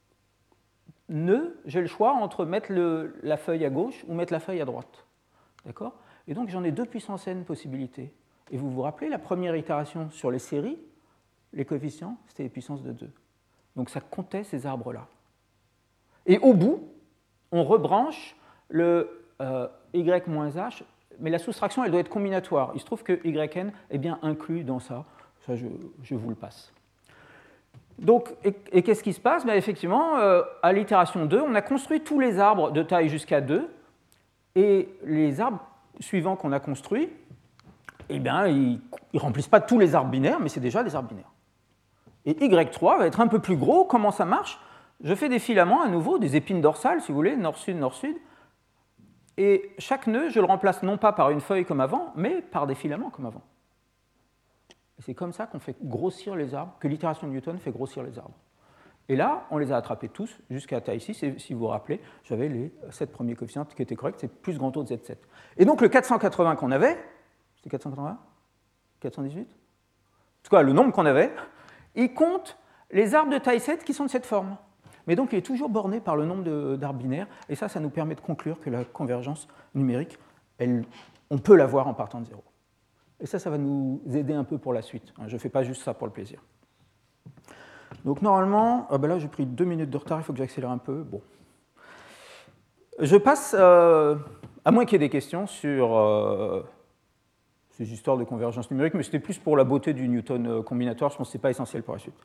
nœud, j'ai le choix entre mettre le, la feuille à gauche ou mettre la feuille à droite. D'accord ? Et donc j'en ai deux puissance n possibilités. Et vous vous rappelez, la première itération sur les séries, les coefficients, c'était les puissances de deux. Donc ça comptait ces arbres-là. Et au bout, on rebranche le euh, y-h, mais la soustraction, elle doit être combinatoire. Il se trouve que yn est bien inclus dans ça. Ça, je, je vous le passe. Donc, et, et qu'est-ce qui se passe ? Ben, effectivement, euh, à l'itération deux, on a construit tous les arbres de taille jusqu'à deux, et les arbres suivants qu'on a construits, eh bien, ils ne remplissent pas tous les arbres binaires, mais c'est déjà des arbres binaires. Et y trois va être un peu plus gros. Comment ça marche ? Je fais des filaments à nouveau, des épines dorsales, si vous voulez, nord-sud, nord-sud. Et chaque nœud, je le remplace non pas par une feuille comme avant, mais par des filaments comme avant. Et c'est comme ça qu'on fait grossir les arbres, que l'itération de Newton fait grossir les arbres. Et là, on les a attrapés tous jusqu'à taille six. Et si vous vous rappelez, j'avais les sept premiers coefficients qui étaient corrects, c'est plus grand taux de Z sept. Et donc le quatre cent quatre-vingts qu'on avait, c'était quatre cent quatre-vingts ? quatre cent dix-huit ? En tout cas, le nombre qu'on avait, il compte les arbres de taille sept qui sont de cette forme. Mais donc, il est toujours borné par le nombre d'arbres binaires, et ça, ça nous permet de conclure que la convergence numérique, elle, on peut l'avoir en partant de zéro. Et ça, ça va nous aider un peu pour la suite. Je ne fais pas juste ça pour le plaisir. Donc, normalement, ah ben là, j'ai pris deux minutes de retard, il faut que j'accélère un peu. Bon. Je passe, euh, à moins qu'il y ait des questions sur euh, ces histoires de convergence numérique, mais c'était plus pour la beauté du Newton combinatoire, je pense que ce n'est pas essentiel pour la suite.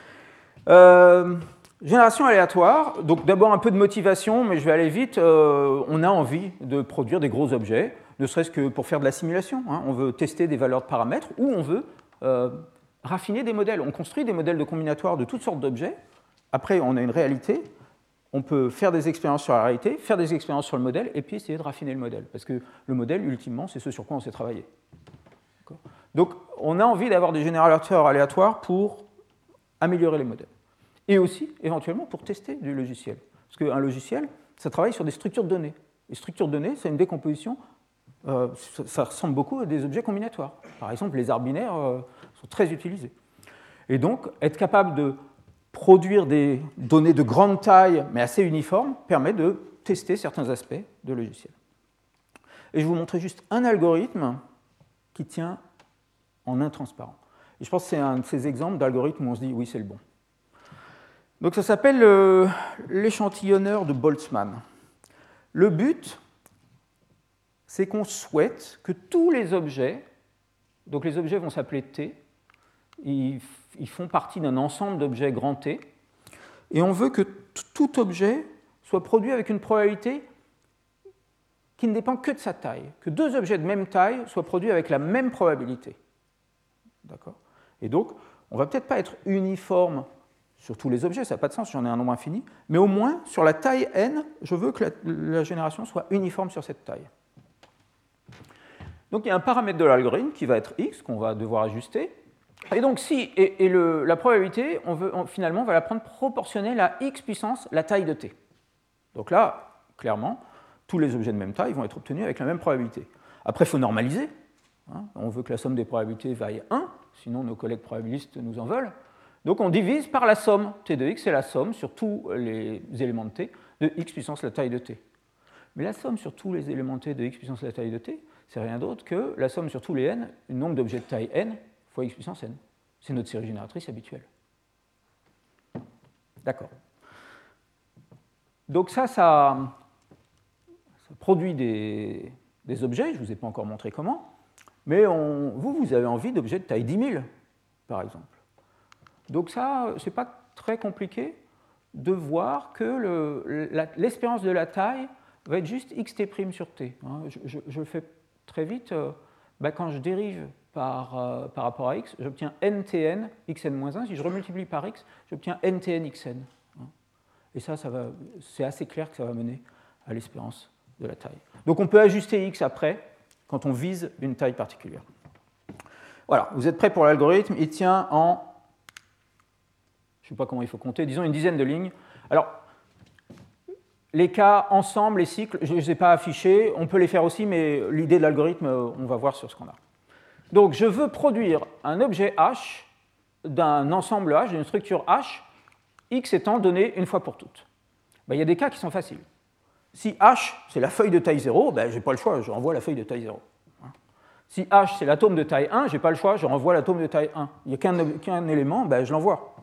Euh, Génération aléatoire, donc d'abord un peu de motivation, mais je vais aller vite. Euh, on a envie de produire des gros objets, ne serait-ce que pour faire de la simulation. Hein. On veut tester des valeurs de paramètres ou on veut euh, raffiner des modèles. On construit des modèles de combinatoire de toutes sortes d'objets. Après, on a une réalité. On peut faire des expériences sur la réalité, faire des expériences sur le modèle, et puis essayer de raffiner le modèle. Parce que le modèle, ultimement, c'est ce sur quoi on s'est travaillé. Donc, on a envie d'avoir des générateurs aléatoires pour améliorer les modèles. Et aussi, éventuellement, pour tester du logiciel. Parce qu'un logiciel, ça travaille sur des structures de données. Les structures de données, c'est une décomposition, euh, ça, ça ressemble beaucoup à des objets combinatoires. Par exemple, les arbres binaires euh, sont très utilisés. Et donc, être capable de produire des données de grande taille, mais assez uniformes, permet de tester certains aspects de logiciel. Et je vais vous montrer juste un algorithme qui tient en intransparent. Et je pense que c'est un de ces exemples d'algorithmes où on se dit, oui, c'est le bon. Donc ça s'appelle euh, l'échantillonneur de Boltzmann. Le but, c'est qu'on souhaite que tous les objets, donc les objets vont s'appeler T, ils, ils font partie d'un ensemble d'objets grand T, et on veut que tout objet soit produit avec une probabilité qui ne dépend que de sa taille, que deux objets de même taille soient produits avec la même probabilité. D'accord ? Et donc, on ne va peut-être pas être uniforme sur tous les objets, ça n'a pas de sens, j'en ai un nombre infini, mais au moins, sur la taille n, je veux que la, la génération soit uniforme sur cette taille. Donc il y a un paramètre de l'algorithme qui va être x, qu'on va devoir ajuster, et donc si, et, et le, la probabilité, on veut, on, finalement, on va la prendre proportionnelle à x puissance la taille de t. Donc là, clairement, tous les objets de même taille vont être obtenus avec la même probabilité. Après, il faut normaliser. Hein, on veut que la somme des probabilités vaille un, sinon nos collègues probabilistes nous en veulent. Donc on divise par la somme. T de x, c'est la somme sur tous les éléments de t de x puissance la taille de t. Mais la somme sur tous les éléments de t de x puissance la taille de t, c'est rien d'autre que la somme sur tous les n, le nombre d'objets de taille n, fois x puissance n. C'est notre série génératrice habituelle. D'accord. Donc ça, ça, ça produit des, des objets, je ne vous ai pas encore montré comment, mais on, vous, vous avez envie d'objets de taille dix mille, par exemple. Donc ça, ce n'est pas très compliqué de voir que l'espérance de la taille va être juste xt' sur t. Je, je, je le fais très vite. Ben, quand je dérive par, euh, par rapport à x, j'obtiens ntn xn-un. Si je remultiplie par x, j'obtiens ntn xn. Et ça, ça va, c'est assez clair que ça va mener à l'espérance de la taille. Donc on peut ajuster x après, quand on vise une taille particulière. Voilà, vous êtes prêts pour l'algorithme. Il tient en, je ne sais pas comment il faut compter, disons une dizaine de lignes. Alors, les cas ensemble, les cycles, je ne les ai pas affichés, on peut les faire aussi, mais l'idée de l'algorithme, on va voir sur ce qu'on a. Donc je veux produire un objet H d'un ensemble H, d'une structure H, x étant donné une fois pour toutes. Ben, il y a des cas qui sont faciles. Si H, c'est la feuille de taille zéro, ben, je n'ai pas le choix, je renvoie la feuille de taille zéro. Si H, c'est l'atome de taille un, je n'ai pas le choix, je renvoie l'atome de taille un. Il n'y a qu'un qu'un élément, ben, je l'envoie.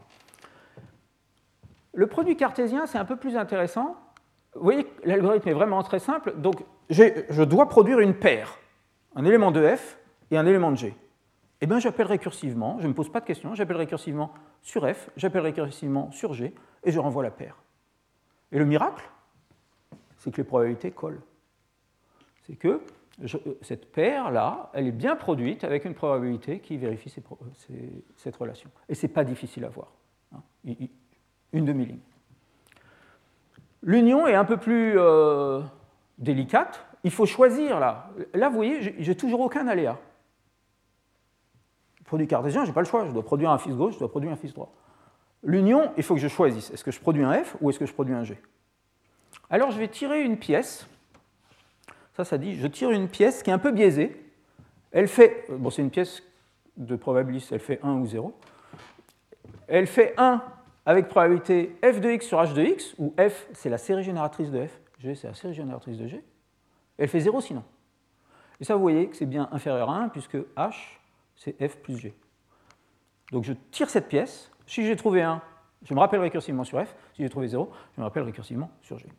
Le produit cartésien, c'est un peu plus intéressant. Vous voyez que l'algorithme est vraiment très simple. Donc, je dois produire une paire, un élément de f et un élément de g. Eh bien, j'appelle récursivement, je ne me pose pas de questions, j'appelle récursivement sur f, j'appelle récursivement sur g, et je renvoie la paire. Et le miracle, c'est que les probabilités collent. C'est que je, cette paire-là, elle est bien produite avec une probabilité qui vérifie ces, ces, cette relation. Et ce n'est pas difficile à voir. Hein, une demi-ligne. L'union est un peu plus euh, délicate. Il faut choisir là. Là, vous voyez, j'ai toujours aucun aléa. Produit cartésien, je n'ai pas le choix. Je dois produire un fils gauche, je dois produire un fils droit. L'union, il faut que je choisisse. Est-ce que je produis un f ou est-ce que je produis un g? Alors, je vais tirer une pièce. Ça, ça dit, je tire une pièce qui est un peu biaisée. Elle fait, bon, c'est une pièce de probabiliste, elle fait un ou zéro. Elle fait un avec probabilité f de x sur h de x, où f, c'est la série génératrice de f, g, c'est la série génératrice de g. Elle fait zéro sinon. Et ça, vous voyez que c'est bien inférieur à un, puisque h, c'est f plus g. Donc, je tire cette pièce. Si j'ai trouvé un, je me rappelle récursivement sur f. Si j'ai trouvé zéro, je me rappelle récursivement sur g.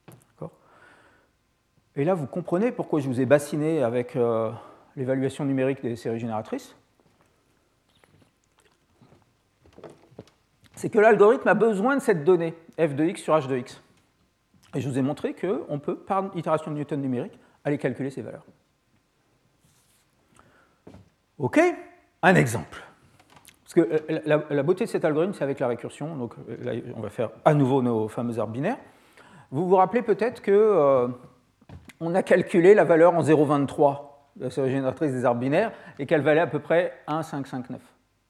Et là, vous comprenez pourquoi je vous ai bassiné avec euh, l'évaluation numérique des séries génératrices. C'est que l'algorithme a besoin de cette donnée, f de x sur h de x. Et je vous ai montré qu'on peut, par itération de Newton numérique, aller calculer ces valeurs. OK, un exemple. Parce que la, la beauté de cet algorithme, c'est avec la récursion. Donc là, on va faire à nouveau nos fameux arbres binaires. Vous vous rappelez peut-être que... Euh, on a calculé la valeur en zéro virgule vingt-trois de la série génératrice des arbres binaires et qu'elle valait à peu près un virgule cinq cent cinquante-neuf.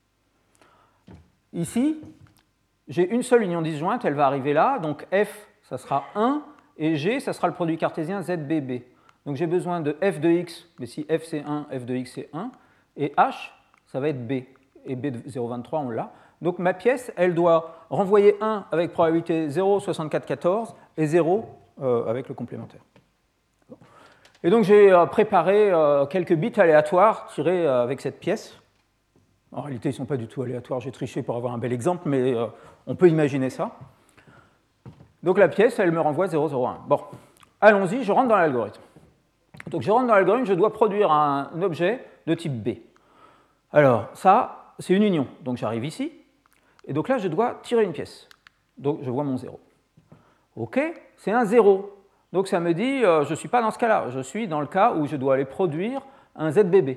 Ici, j'ai une seule union disjointe, elle va arriver là, donc f, ça sera un, et g, ça sera le produit cartésien z b b. Donc j'ai besoin de f de x, mais si f c'est un, f de x c'est un, et h, ça va être b, et b de zéro virgule vingt-trois, on l'a. Donc ma pièce, elle doit renvoyer un avec probabilité zéro virgule soixante-quatre quatorze et zéro euh, avec le complémentaire. Et donc j'ai préparé quelques bits aléatoires tirés avec cette pièce. En réalité, ils ne sont pas du tout aléatoires, j'ai triché pour avoir un bel exemple, mais on peut imaginer ça. Donc la pièce, elle me renvoie zéro virgule zéro un. Bon, allons-y, je rentre dans l'algorithme. Donc je rentre dans l'algorithme, je dois produire un objet de type B. Alors ça, c'est une union, donc j'arrive ici, et donc là, je dois tirer une pièce. Donc je vois mon zéro. OK, c'est un zéro. Donc ça me dit, euh, je ne suis pas dans ce cas-là, je suis dans le cas où je dois aller produire un Z B B.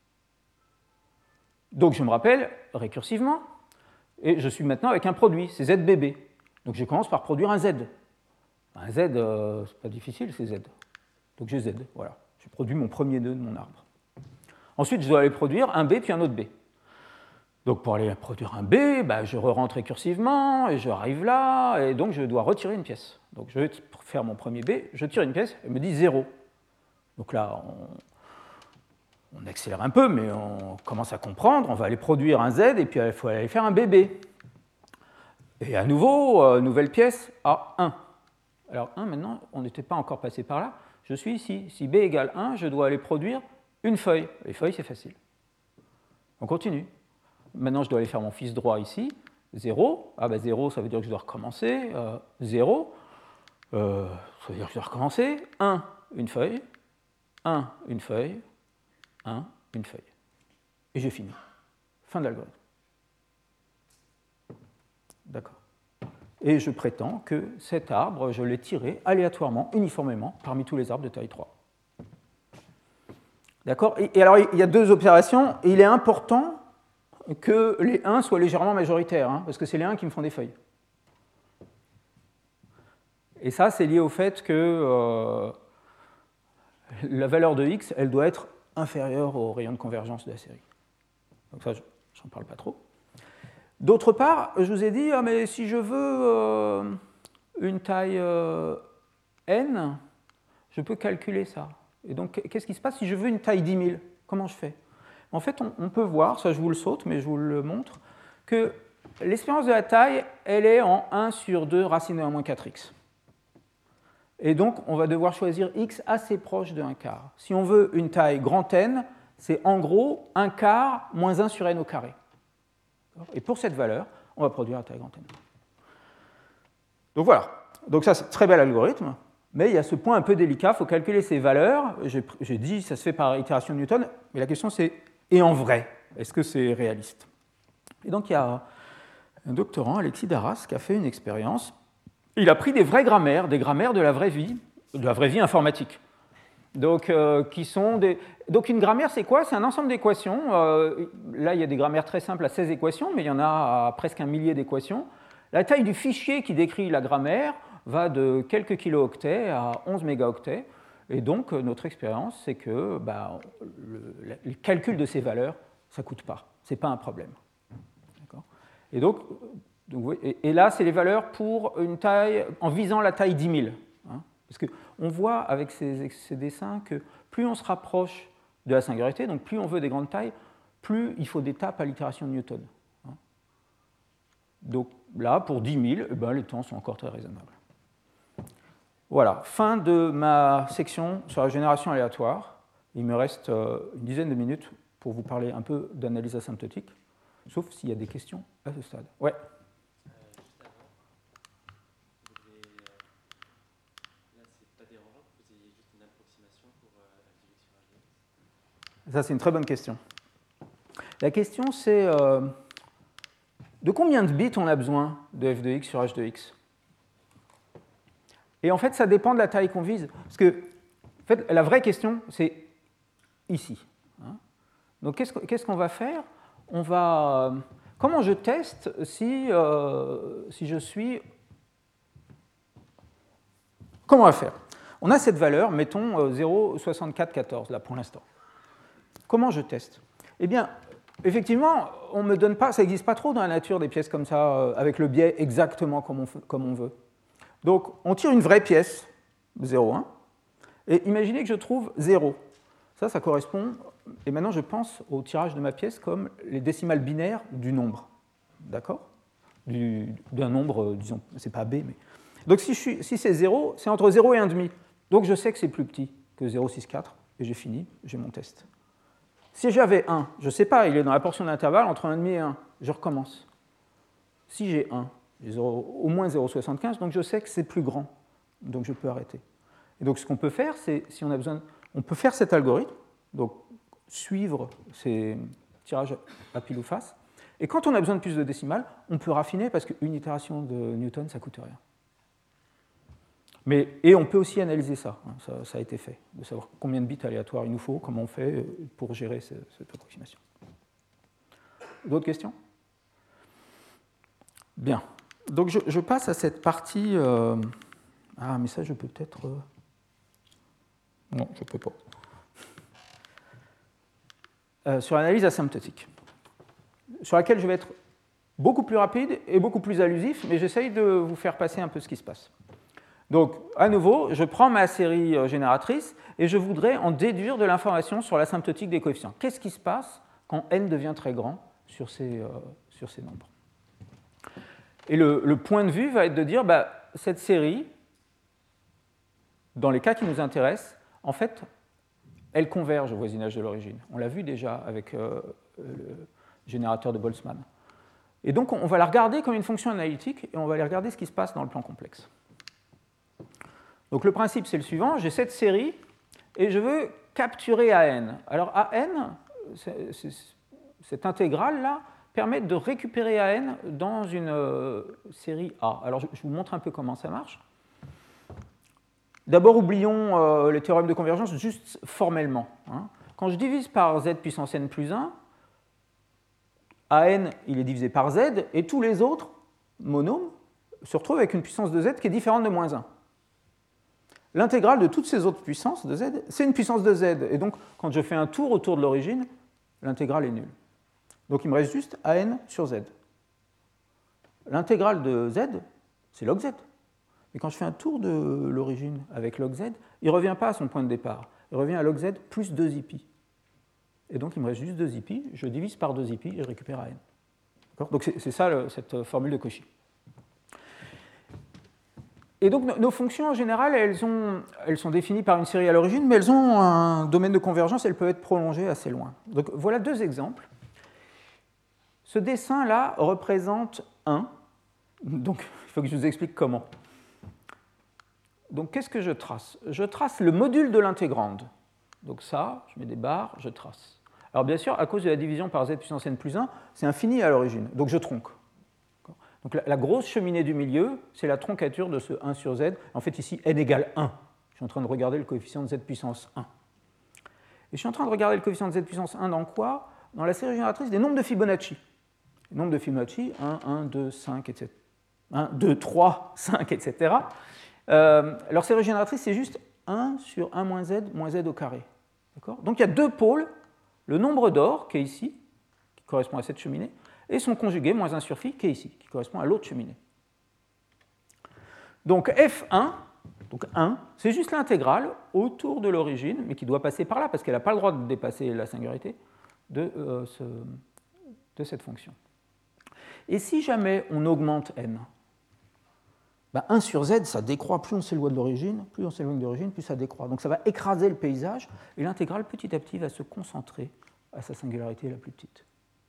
Donc je me rappelle récursivement, et je suis maintenant avec un produit, c'est Z B B. Donc je commence par produire un Z. Un Z, euh, c'est pas difficile, c'est Z. Donc j'ai Z, voilà. Je produis mon premier nœud de mon arbre. Ensuite, je dois aller produire un B puis un autre B. Donc pour aller produire un B, bah, je re-rentre récursivement, et je arrive là, et donc je dois retirer une pièce. Donc je vais faire mon premier B, je tire une pièce, elle me dit zéro. Donc là, on, on accélère un peu, mais on commence à comprendre, on va aller produire un Z, et puis il faut aller faire un B B. Et à nouveau, euh, nouvelle pièce, à un. Alors un, maintenant, on n'était pas encore passé par là, je suis ici. Si B égale un, je dois aller produire une feuille. Les feuilles, c'est facile. On continue. Maintenant, je dois aller faire mon fils droit ici. zéro. Ah ben zéro, ça veut dire que je dois recommencer. Euh, zéro. Euh, ça veut dire que je dois recommencer. un, une feuille. un, une feuille. un, une feuille. Et j'ai fini. Fin de l'algorithme. D'accord. Et je prétends que cet arbre, je l'ai tiré aléatoirement, uniformément, parmi tous les arbres de taille trois. D'accord. Et, et alors, il y a deux observations. Et il est important que les un soient légèrement majoritaires, hein, parce que c'est les un qui me font des feuilles. Et ça, c'est lié au fait que euh, la valeur de x, elle doit être inférieure au rayon de convergence de la série. Donc ça, je n'en parle pas trop. D'autre part, je vous ai dit, ah, mais si je veux euh, une taille euh, n, je peux calculer ça. Et donc, qu'est-ce qui se passe si je veux une taille dix mille? Comment je fais? En fait, on, on peut voir, ça je vous le saute, mais je vous le montre, que l'espérance de la taille, elle est en un sur deux racine de un moins quatre x. Et donc, on va devoir choisir x assez proche de un quart. Si on veut une taille grand N, c'est en gros un quart moins un sur n au carré. Et pour cette valeur, on va produire la taille grand N. Donc voilà. Donc ça, c'est un très bel algorithme. Mais il y a ce point un peu délicat, il faut calculer ces valeurs. J'ai dit, ça se fait par itération de Newton, mais la question c'est, et en vrai, est-ce que c'est réaliste? Et donc il y a un doctorant, Alexis Darras, qui a fait une expérience. Il a pris des vraies grammaires, des grammaires de la vraie vie, de la vraie vie informatique. Donc, euh, qui sont des... donc une grammaire, c'est quoi? C'est un ensemble d'équations. Euh, là, il y a des grammaires très simples à seize équations, mais il y en a à presque un millier d'équations. La taille du fichier qui décrit la grammaire va de quelques kilooctets à onze mégaoctets. Et donc, notre expérience, c'est que bah, le, le calcul de ces valeurs, ça ne coûte pas. Ce n'est pas un problème. Et, donc, donc, et, et là, c'est les valeurs pour une taille, en visant la taille dix mille. Hein, parce qu'on voit avec ces, ces dessins que plus on se rapproche de la singularité, donc plus on veut des grandes tailles, plus il faut d'étapes à l'itération de Newton. Hein. Donc là, pour dix mille, eh ben, les temps sont encore très raisonnables. Voilà, fin de ma section sur la génération aléatoire. Il me reste une dizaine de minutes pour vous parler un peu d'analyse asymptotique, sauf s'il y a des questions à ce stade. Ouais. Euh, juste avant, vous voulez, euh, là, c'est pas dérangeant que vous ayez juste une approximation pour euh, f de x sur h de x? Ça, c'est une très bonne question. La question, c'est euh, de combien de bits on a besoin de f de x sur h de x? Et en fait, ça dépend de la taille qu'on vise. Parce que en fait, la vraie question, c'est ici. Hein. Donc, qu'est-ce qu'on va faire? On va, euh, comment je teste si, euh, si je suis... Comment on va faire? On a cette valeur, mettons euh, zéro virgule soixante-quatre quatorze, là, pour l'instant. Comment je teste? Eh bien, effectivement, on ne me donne pas, ça n'existe pas trop dans la nature des pièces comme ça, euh, avec le biais exactement comme on, comme on veut. Donc, on tire une vraie pièce, zéro virgule un, et imaginez que je trouve zéro. Ça, ça correspond, et maintenant je pense au tirage de ma pièce comme les décimales binaires du nombre. D'accord? D'un nombre, disons, c'est pas B, mais... Donc, si, si c'est zéro, c'est entre zéro et un virgule cinq. Donc, je sais que c'est plus petit que zéro virgule soixante-quatre, et j'ai fini, j'ai mon test. Si j'avais un, je ne sais pas, il est dans la portion d'intervalle entre un virgule cinq et un, je recommence. Si j'ai un, j'ai au moins zéro virgule soixante-quinze, donc je sais que c'est plus grand, donc je peux arrêter. Et donc ce qu'on peut faire, c'est, si on a besoin, on peut faire cet algorithme, donc suivre ces tirages à pile ou face, et quand on a besoin de plus de décimales, on peut raffiner parce qu'une itération de Newton, ça ne coûte rien. Mais, et on peut aussi analyser ça, hein, ça, ça a été fait, de savoir combien de bits aléatoires il nous faut, comment on fait pour gérer ce, cette approximation. D'autres questions? Bien. Donc je, je passe à cette partie... Euh... Ah, mais ça, je peux peut-être... Euh... Non, je ne peux pas. Euh, sur l'analyse asymptotique. sur laquelle je vais être beaucoup plus rapide et beaucoup plus allusif, mais j'essaye de vous faire passer un peu ce qui se passe. Donc, à nouveau, je prends ma série génératrice et je voudrais en déduire de l'information sur l'asymptotique des coefficients. Qu'est-ce qui se passe quand n devient très grand sur ces, euh, sur ces nombres? Et le, le point de vue va être de dire, bah, cette série, dans les cas qui nous intéressent, en fait, elle converge au voisinage de l'origine. On l'a vu déjà avec euh, le générateur de Boltzmann. Et donc, on va la regarder comme une fonction analytique et on va aller regarder ce qui se passe dans le plan complexe. Donc, le principe, c'est le suivant. J'ai cette série et je veux capturer A N. Alors, A N, c'est, c'est, cette intégrale-là, permet de récupérer A N dans une euh, série A. Alors, je, je vous montre un peu comment ça marche. D'abord, oublions euh, les théorèmes de convergence juste formellement. Hein. Quand je divise par z puissance n plus un, A N, il est divisé par z, et tous les autres monômes se retrouvent avec une puissance de z qui est différente de moins un. L'intégrale de toutes ces autres puissances de z, c'est une puissance de z. Et donc, quand je fais un tour autour de l'origine, l'intégrale est nulle. Donc, il me reste juste A N sur z. L'intégrale de z, c'est log z. Et quand je fais un tour de l'origine avec log z, il ne revient pas à son point de départ. Il revient à log z plus deux i pi. Et donc, il me reste juste deux i pi. Je divise par deux i pi et je récupère A N. Donc, c'est, c'est ça le, cette formule de Cauchy. Et donc, nos, nos fonctions, en général, elles, ont, elles sont définies par une série à l'origine, mais elles ont un domaine de convergence, elles peuvent être prolongées assez loin. Donc, voilà deux exemples. Ce dessin-là représente un. Donc, il faut que je vous explique comment. Donc, qu'est-ce que je trace? Je trace le module de l'intégrande. Donc ça, je mets des barres, je trace. Alors bien sûr, à cause de la division par z puissance n plus un, c'est infini à l'origine, donc je tronque. Donc la, la grosse cheminée du milieu, c'est la troncature de ce un sur z. En fait, ici, n égale un. Je suis en train de regarder le coefficient de z puissance un. Et je suis en train de regarder le coefficient de z puissance un dans quoi? Dans la série génératrice des nombres de Fibonacci. Les nombres de Fibonacci, un, un, deux, cinq, et cetera. un, deux, trois, cinq, et cetera. Euh, leur série génératrice, c'est juste un sur un moins z moins z au carré. Donc il y a deux pôles, le nombre d'or, qui est ici, qui correspond à cette cheminée, et son conjugué, moins un sur phi, qui est ici, qui correspond à l'autre cheminée. Donc F un, donc un, c'est juste l'intégrale autour de l'origine, mais qui doit passer par là, parce qu'elle n'a pas le droit de dépasser la singularité de, euh, ce, de cette fonction. Et si jamais on augmente n, ben un sur z, ça décroît, plus on s'éloigne de l'origine, plus on s'éloigne de l'origine, plus ça décroît. Donc ça va écraser le paysage, et l'intégrale, petit à petit, va se concentrer à sa singularité la plus petite.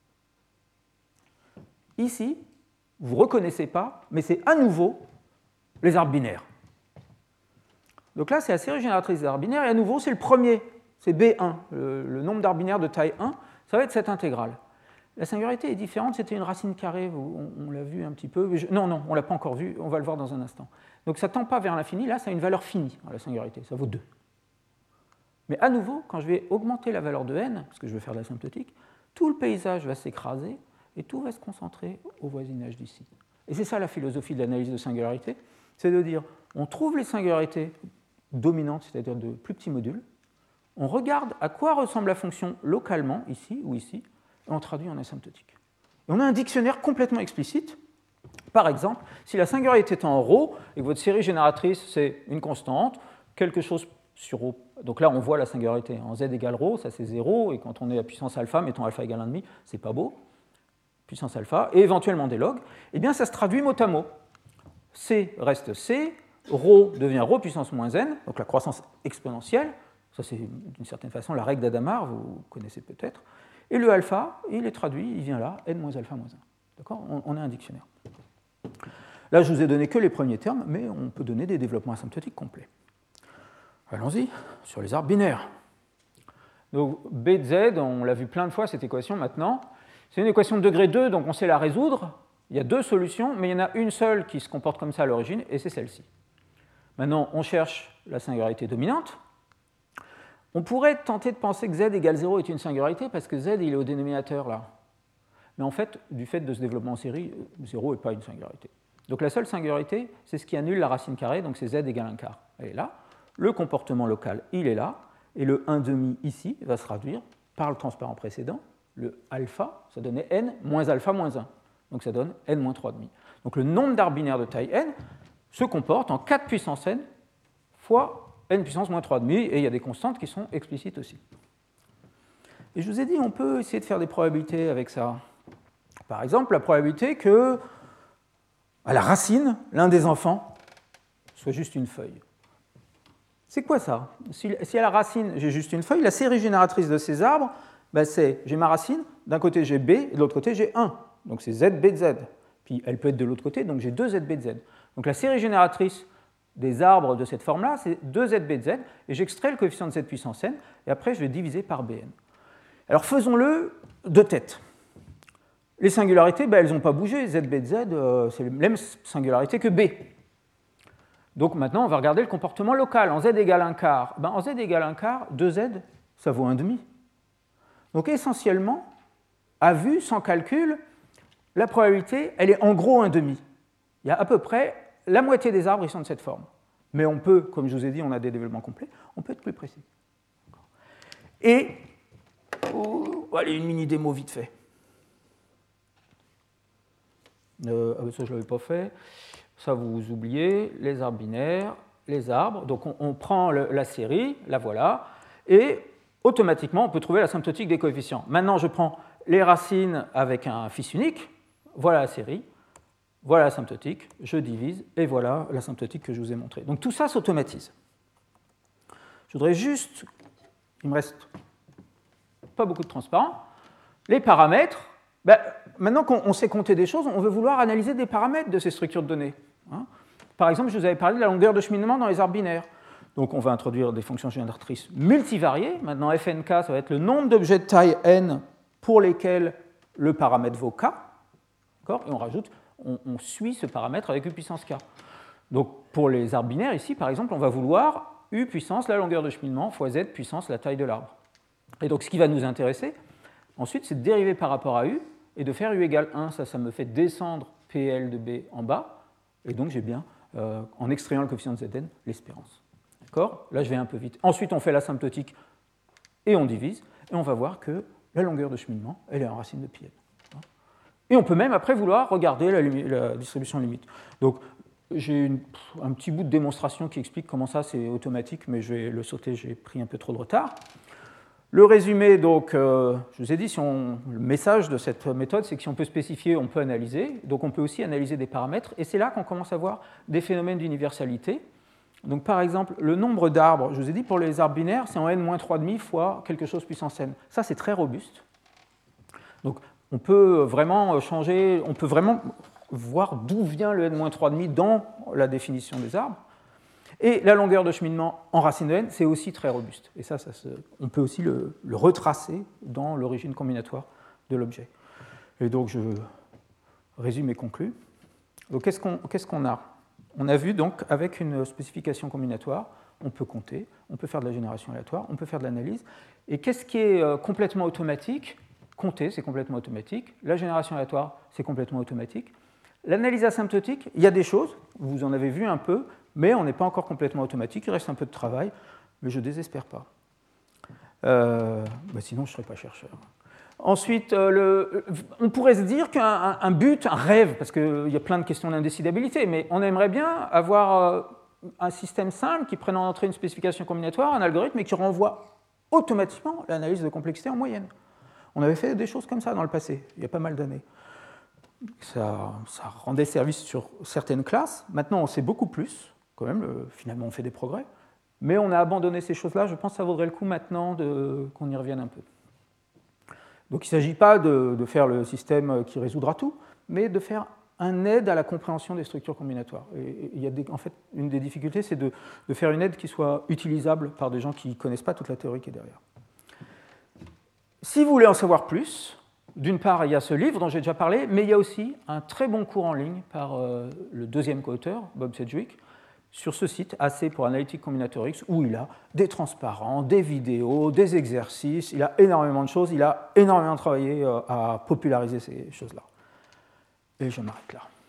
Ici, vous ne reconnaissez pas, mais c'est à nouveau les arbres binaires. Donc là, c'est la série génératrice des arbres binaires, et à nouveau, c'est le premier, c'est B un, le, le nombre d'arbres binaires de taille un, ça va être cette intégrale. La singularité est différente, c'était une racine carrée, on, on l'a vu un petit peu. Je, non, non, on ne l'a pas encore vu, on va le voir dans un instant. Donc ça ne tend pas vers l'infini, là, ça a une valeur finie, la singularité, ça vaut deux. Mais à nouveau, quand je vais augmenter la valeur de n, parce que je vais faire de la symptotique, tout le paysage va s'écraser et tout va se concentrer au voisinage d'ici. Et c'est ça la philosophie de l'analyse de singularité, c'est de dire, on trouve les singularités dominantes, c'est-à-dire de plus petits modules, on regarde à quoi ressemble la fonction localement, ici ou ici, et on traduit en asymptotique. Et on a un dictionnaire complètement explicite. Par exemple, si la singularité est en ρ et que votre série génératrice c'est une constante, quelque chose sur ρ, donc là on voit la singularité en z égale ρ, ça c'est zéro, et quand on est à puissance alpha, mettons alpha égale un virgule cinq, c'est pas beau, puissance alpha, et éventuellement des logs, eh bien ça se traduit mot à mot. C reste C, ρ devient ρ puissance moins n, donc la croissance exponentielle, ça c'est d'une certaine façon la règle d'Adamar, vous connaissez peut-être. Et le alpha, il est traduit, il vient là, n moins alpha moins un. D'accord ? on, on a un dictionnaire. Là, je ne vous ai donné que les premiers termes, mais on peut donner des développements asymptotiques complets. Allons-y, sur les arbres binaires. Donc, B de Z, on l'a vu plein de fois, cette équation maintenant. C'est une équation de degré deux, donc on sait la résoudre. Il y a deux solutions, mais il y en a une seule qui se comporte comme ça à l'origine, et c'est celle-ci. Maintenant, on cherche la singularité dominante. On pourrait tenter de penser que z égale zéro est une singularité parce que z il est au dénominateur là. Mais en fait, du fait de ce développement en série, zéro n'est pas une singularité. Donc la seule singularité, c'est ce qui annule la racine carrée, donc c'est z égale un quart. Elle est là. Le comportement local, il est là. Et le un demi ici va se traduire par le transparent précédent, le alpha, ça donnait n moins alpha moins un. Donc ça donne n moins trois virgule cinq. Donc le nombre d'arbres binaires de taille n se comporte en quatre puissance n fois n puissance moins trois virgule cinq, et il y a des constantes qui sont explicites aussi. Et je vous ai dit, on peut essayer de faire des probabilités avec ça. Par exemple, la probabilité que, à la racine, l'un des enfants soit juste une feuille. C'est quoi ça? Si à la racine, j'ai juste une feuille, la série génératrice de ces arbres, ben c'est, j'ai ma racine, d'un côté j'ai B, et de l'autre côté j'ai un. Donc c'est Z, B, Z. Puis elle peut être de l'autre côté, donc j'ai deux Z, B, Z. Donc la série génératrice des arbres de cette forme-là, c'est deux Z, B, Z, et j'extrais le coefficient de Z puissance n, et après je vais diviser par Bn. Alors faisons-le de tête. Les singularités, ben, elles n'ont pas bougé. Z, B, Z, euh, c'est la même singularité que B. Donc maintenant, on va regarder le comportement local. En Z égale un quart, ben, en Z égale un quart, deux Z, ça vaut un demi. Donc essentiellement, à vue, sans calcul, la probabilité, elle est en gros un demi. Il y a à peu près la moitié des arbres qui sont de cette forme. Mais on peut, comme je vous ai dit, on a des développements complets, on peut être plus précis. Et, oh, allez, une mini démo vite fait. Euh, ah, ça, je ne l'avais pas fait. Ça, vous oubliez, les arbres binaires, les arbres. Donc, on, on prend le, la série, la voilà, et automatiquement, on peut trouver l'asymptotique des coefficients. Maintenant, je prends les racines avec un fils unique, voilà la série, voilà l'asymptotique, je divise, et voilà l'asymptotique que je vous ai montré. Donc, tout ça s'automatise. Je voudrais juste, il me reste pas beaucoup de transparent, les paramètres. Ben, maintenant qu'on sait compter des choses, on veut vouloir analyser des paramètres de ces structures de données. Hein. Par exemple, je vous avais parlé de la longueur de cheminement dans les arbres binaires. Donc on va introduire des fonctions génératrices multivariées. Maintenant, F N K, ça va être le nombre d'objets de taille n pour lesquels le paramètre vaut k. Et on rajoute, on, on suit ce paramètre avec u puissance k. Donc pour les arbres binaires, ici, par exemple, on va vouloir u puissance la longueur de cheminement fois z puissance la taille de l'arbre. Et donc ce qui va nous intéresser, ensuite, c'est de dériver par rapport à u, et de faire u égale un, ça, ça me fait descendre P L de B en bas, et donc j'ai bien, euh, en extrayant le coefficient de Zn, l'espérance. D'accord? Là, je vais un peu vite. Ensuite, on fait l'asymptotique, et on divise, et on va voir que la longueur de cheminement, elle est en racine de pi n. Et on peut même, après, vouloir regarder la, la distribution limite. Donc, j'ai un petit bout de démonstration qui explique comment ça, c'est automatique, mais je vais le sauter, j'ai pris un peu trop de retard. Le résumé, donc, euh, je vous ai dit, si on, le message de cette méthode, c'est que si on peut spécifier, on peut analyser. Donc, on peut aussi analyser des paramètres. Et c'est là qu'on commence à voir des phénomènes d'universalité. Donc, par exemple, le nombre d'arbres, je vous ai dit, pour les arbres binaires, c'est en n moins trois virgule cinq fois quelque chose puissance n. Ça, c'est très robuste. Donc, on peut vraiment changer, on peut vraiment voir d'où vient le n moins trois virgule cinq dans la définition des arbres. Et la longueur de cheminement en racine de n, c'est aussi très robuste. Et ça, ça se, on peut aussi le, le retracer dans l'origine combinatoire de l'objet. Et donc, je résume et conclue. Donc, qu'est-ce qu'on, qu'est-ce qu'on a? On a vu, donc, avec une spécification combinatoire, on peut compter, on peut faire de la génération aléatoire, on peut faire de l'analyse. Et qu'est-ce qui est complètement automatique? Compter, c'est complètement automatique. La génération aléatoire, c'est complètement automatique. L'analyse asymptotique, il y a des choses, vous en avez vu un peu, mais on n'est pas encore complètement automatique, il reste un peu de travail, mais je ne désespère pas. Euh, bah sinon, je ne serais pas chercheur. Ensuite, euh, le, on pourrait se dire qu'un un but, un rêve, parce qu'il y a plein de questions d'indécidabilité, mais on aimerait bien avoir euh, un système simple qui prenne en entrée une spécification combinatoire, un algorithme, et qui renvoie automatiquement l'analyse de complexité en moyenne. On avait fait des choses comme ça dans le passé, il y a pas mal d'années. Ça, ça rendait service sur certaines classes. Maintenant, on sait beaucoup plus. Quand même, le, finalement, on fait des progrès. Mais on a abandonné ces choses-là. Je pense que ça vaudrait le coup maintenant de, qu'on y revienne un peu. Donc, il ne s'agit pas de, de faire le système qui résoudra tout, mais de faire un aide à la compréhension des structures combinatoires. Et, et il y a des, en fait, une des difficultés, c'est de, de faire une aide qui soit utilisable par des gens qui ne connaissent pas toute la théorie qui est derrière. Si vous voulez en savoir plus, d'une part, il y a ce livre dont j'ai déjà parlé, mais il y a aussi un très bon cours en ligne par euh, le deuxième co-auteur, Bob Sedgwick, sur ce site, A C pour Analytic Combinatorics, où il a des transparents, des vidéos, des exercices, il a énormément de choses, il a énormément travaillé euh, à populariser ces choses-là. Et je m'arrête là.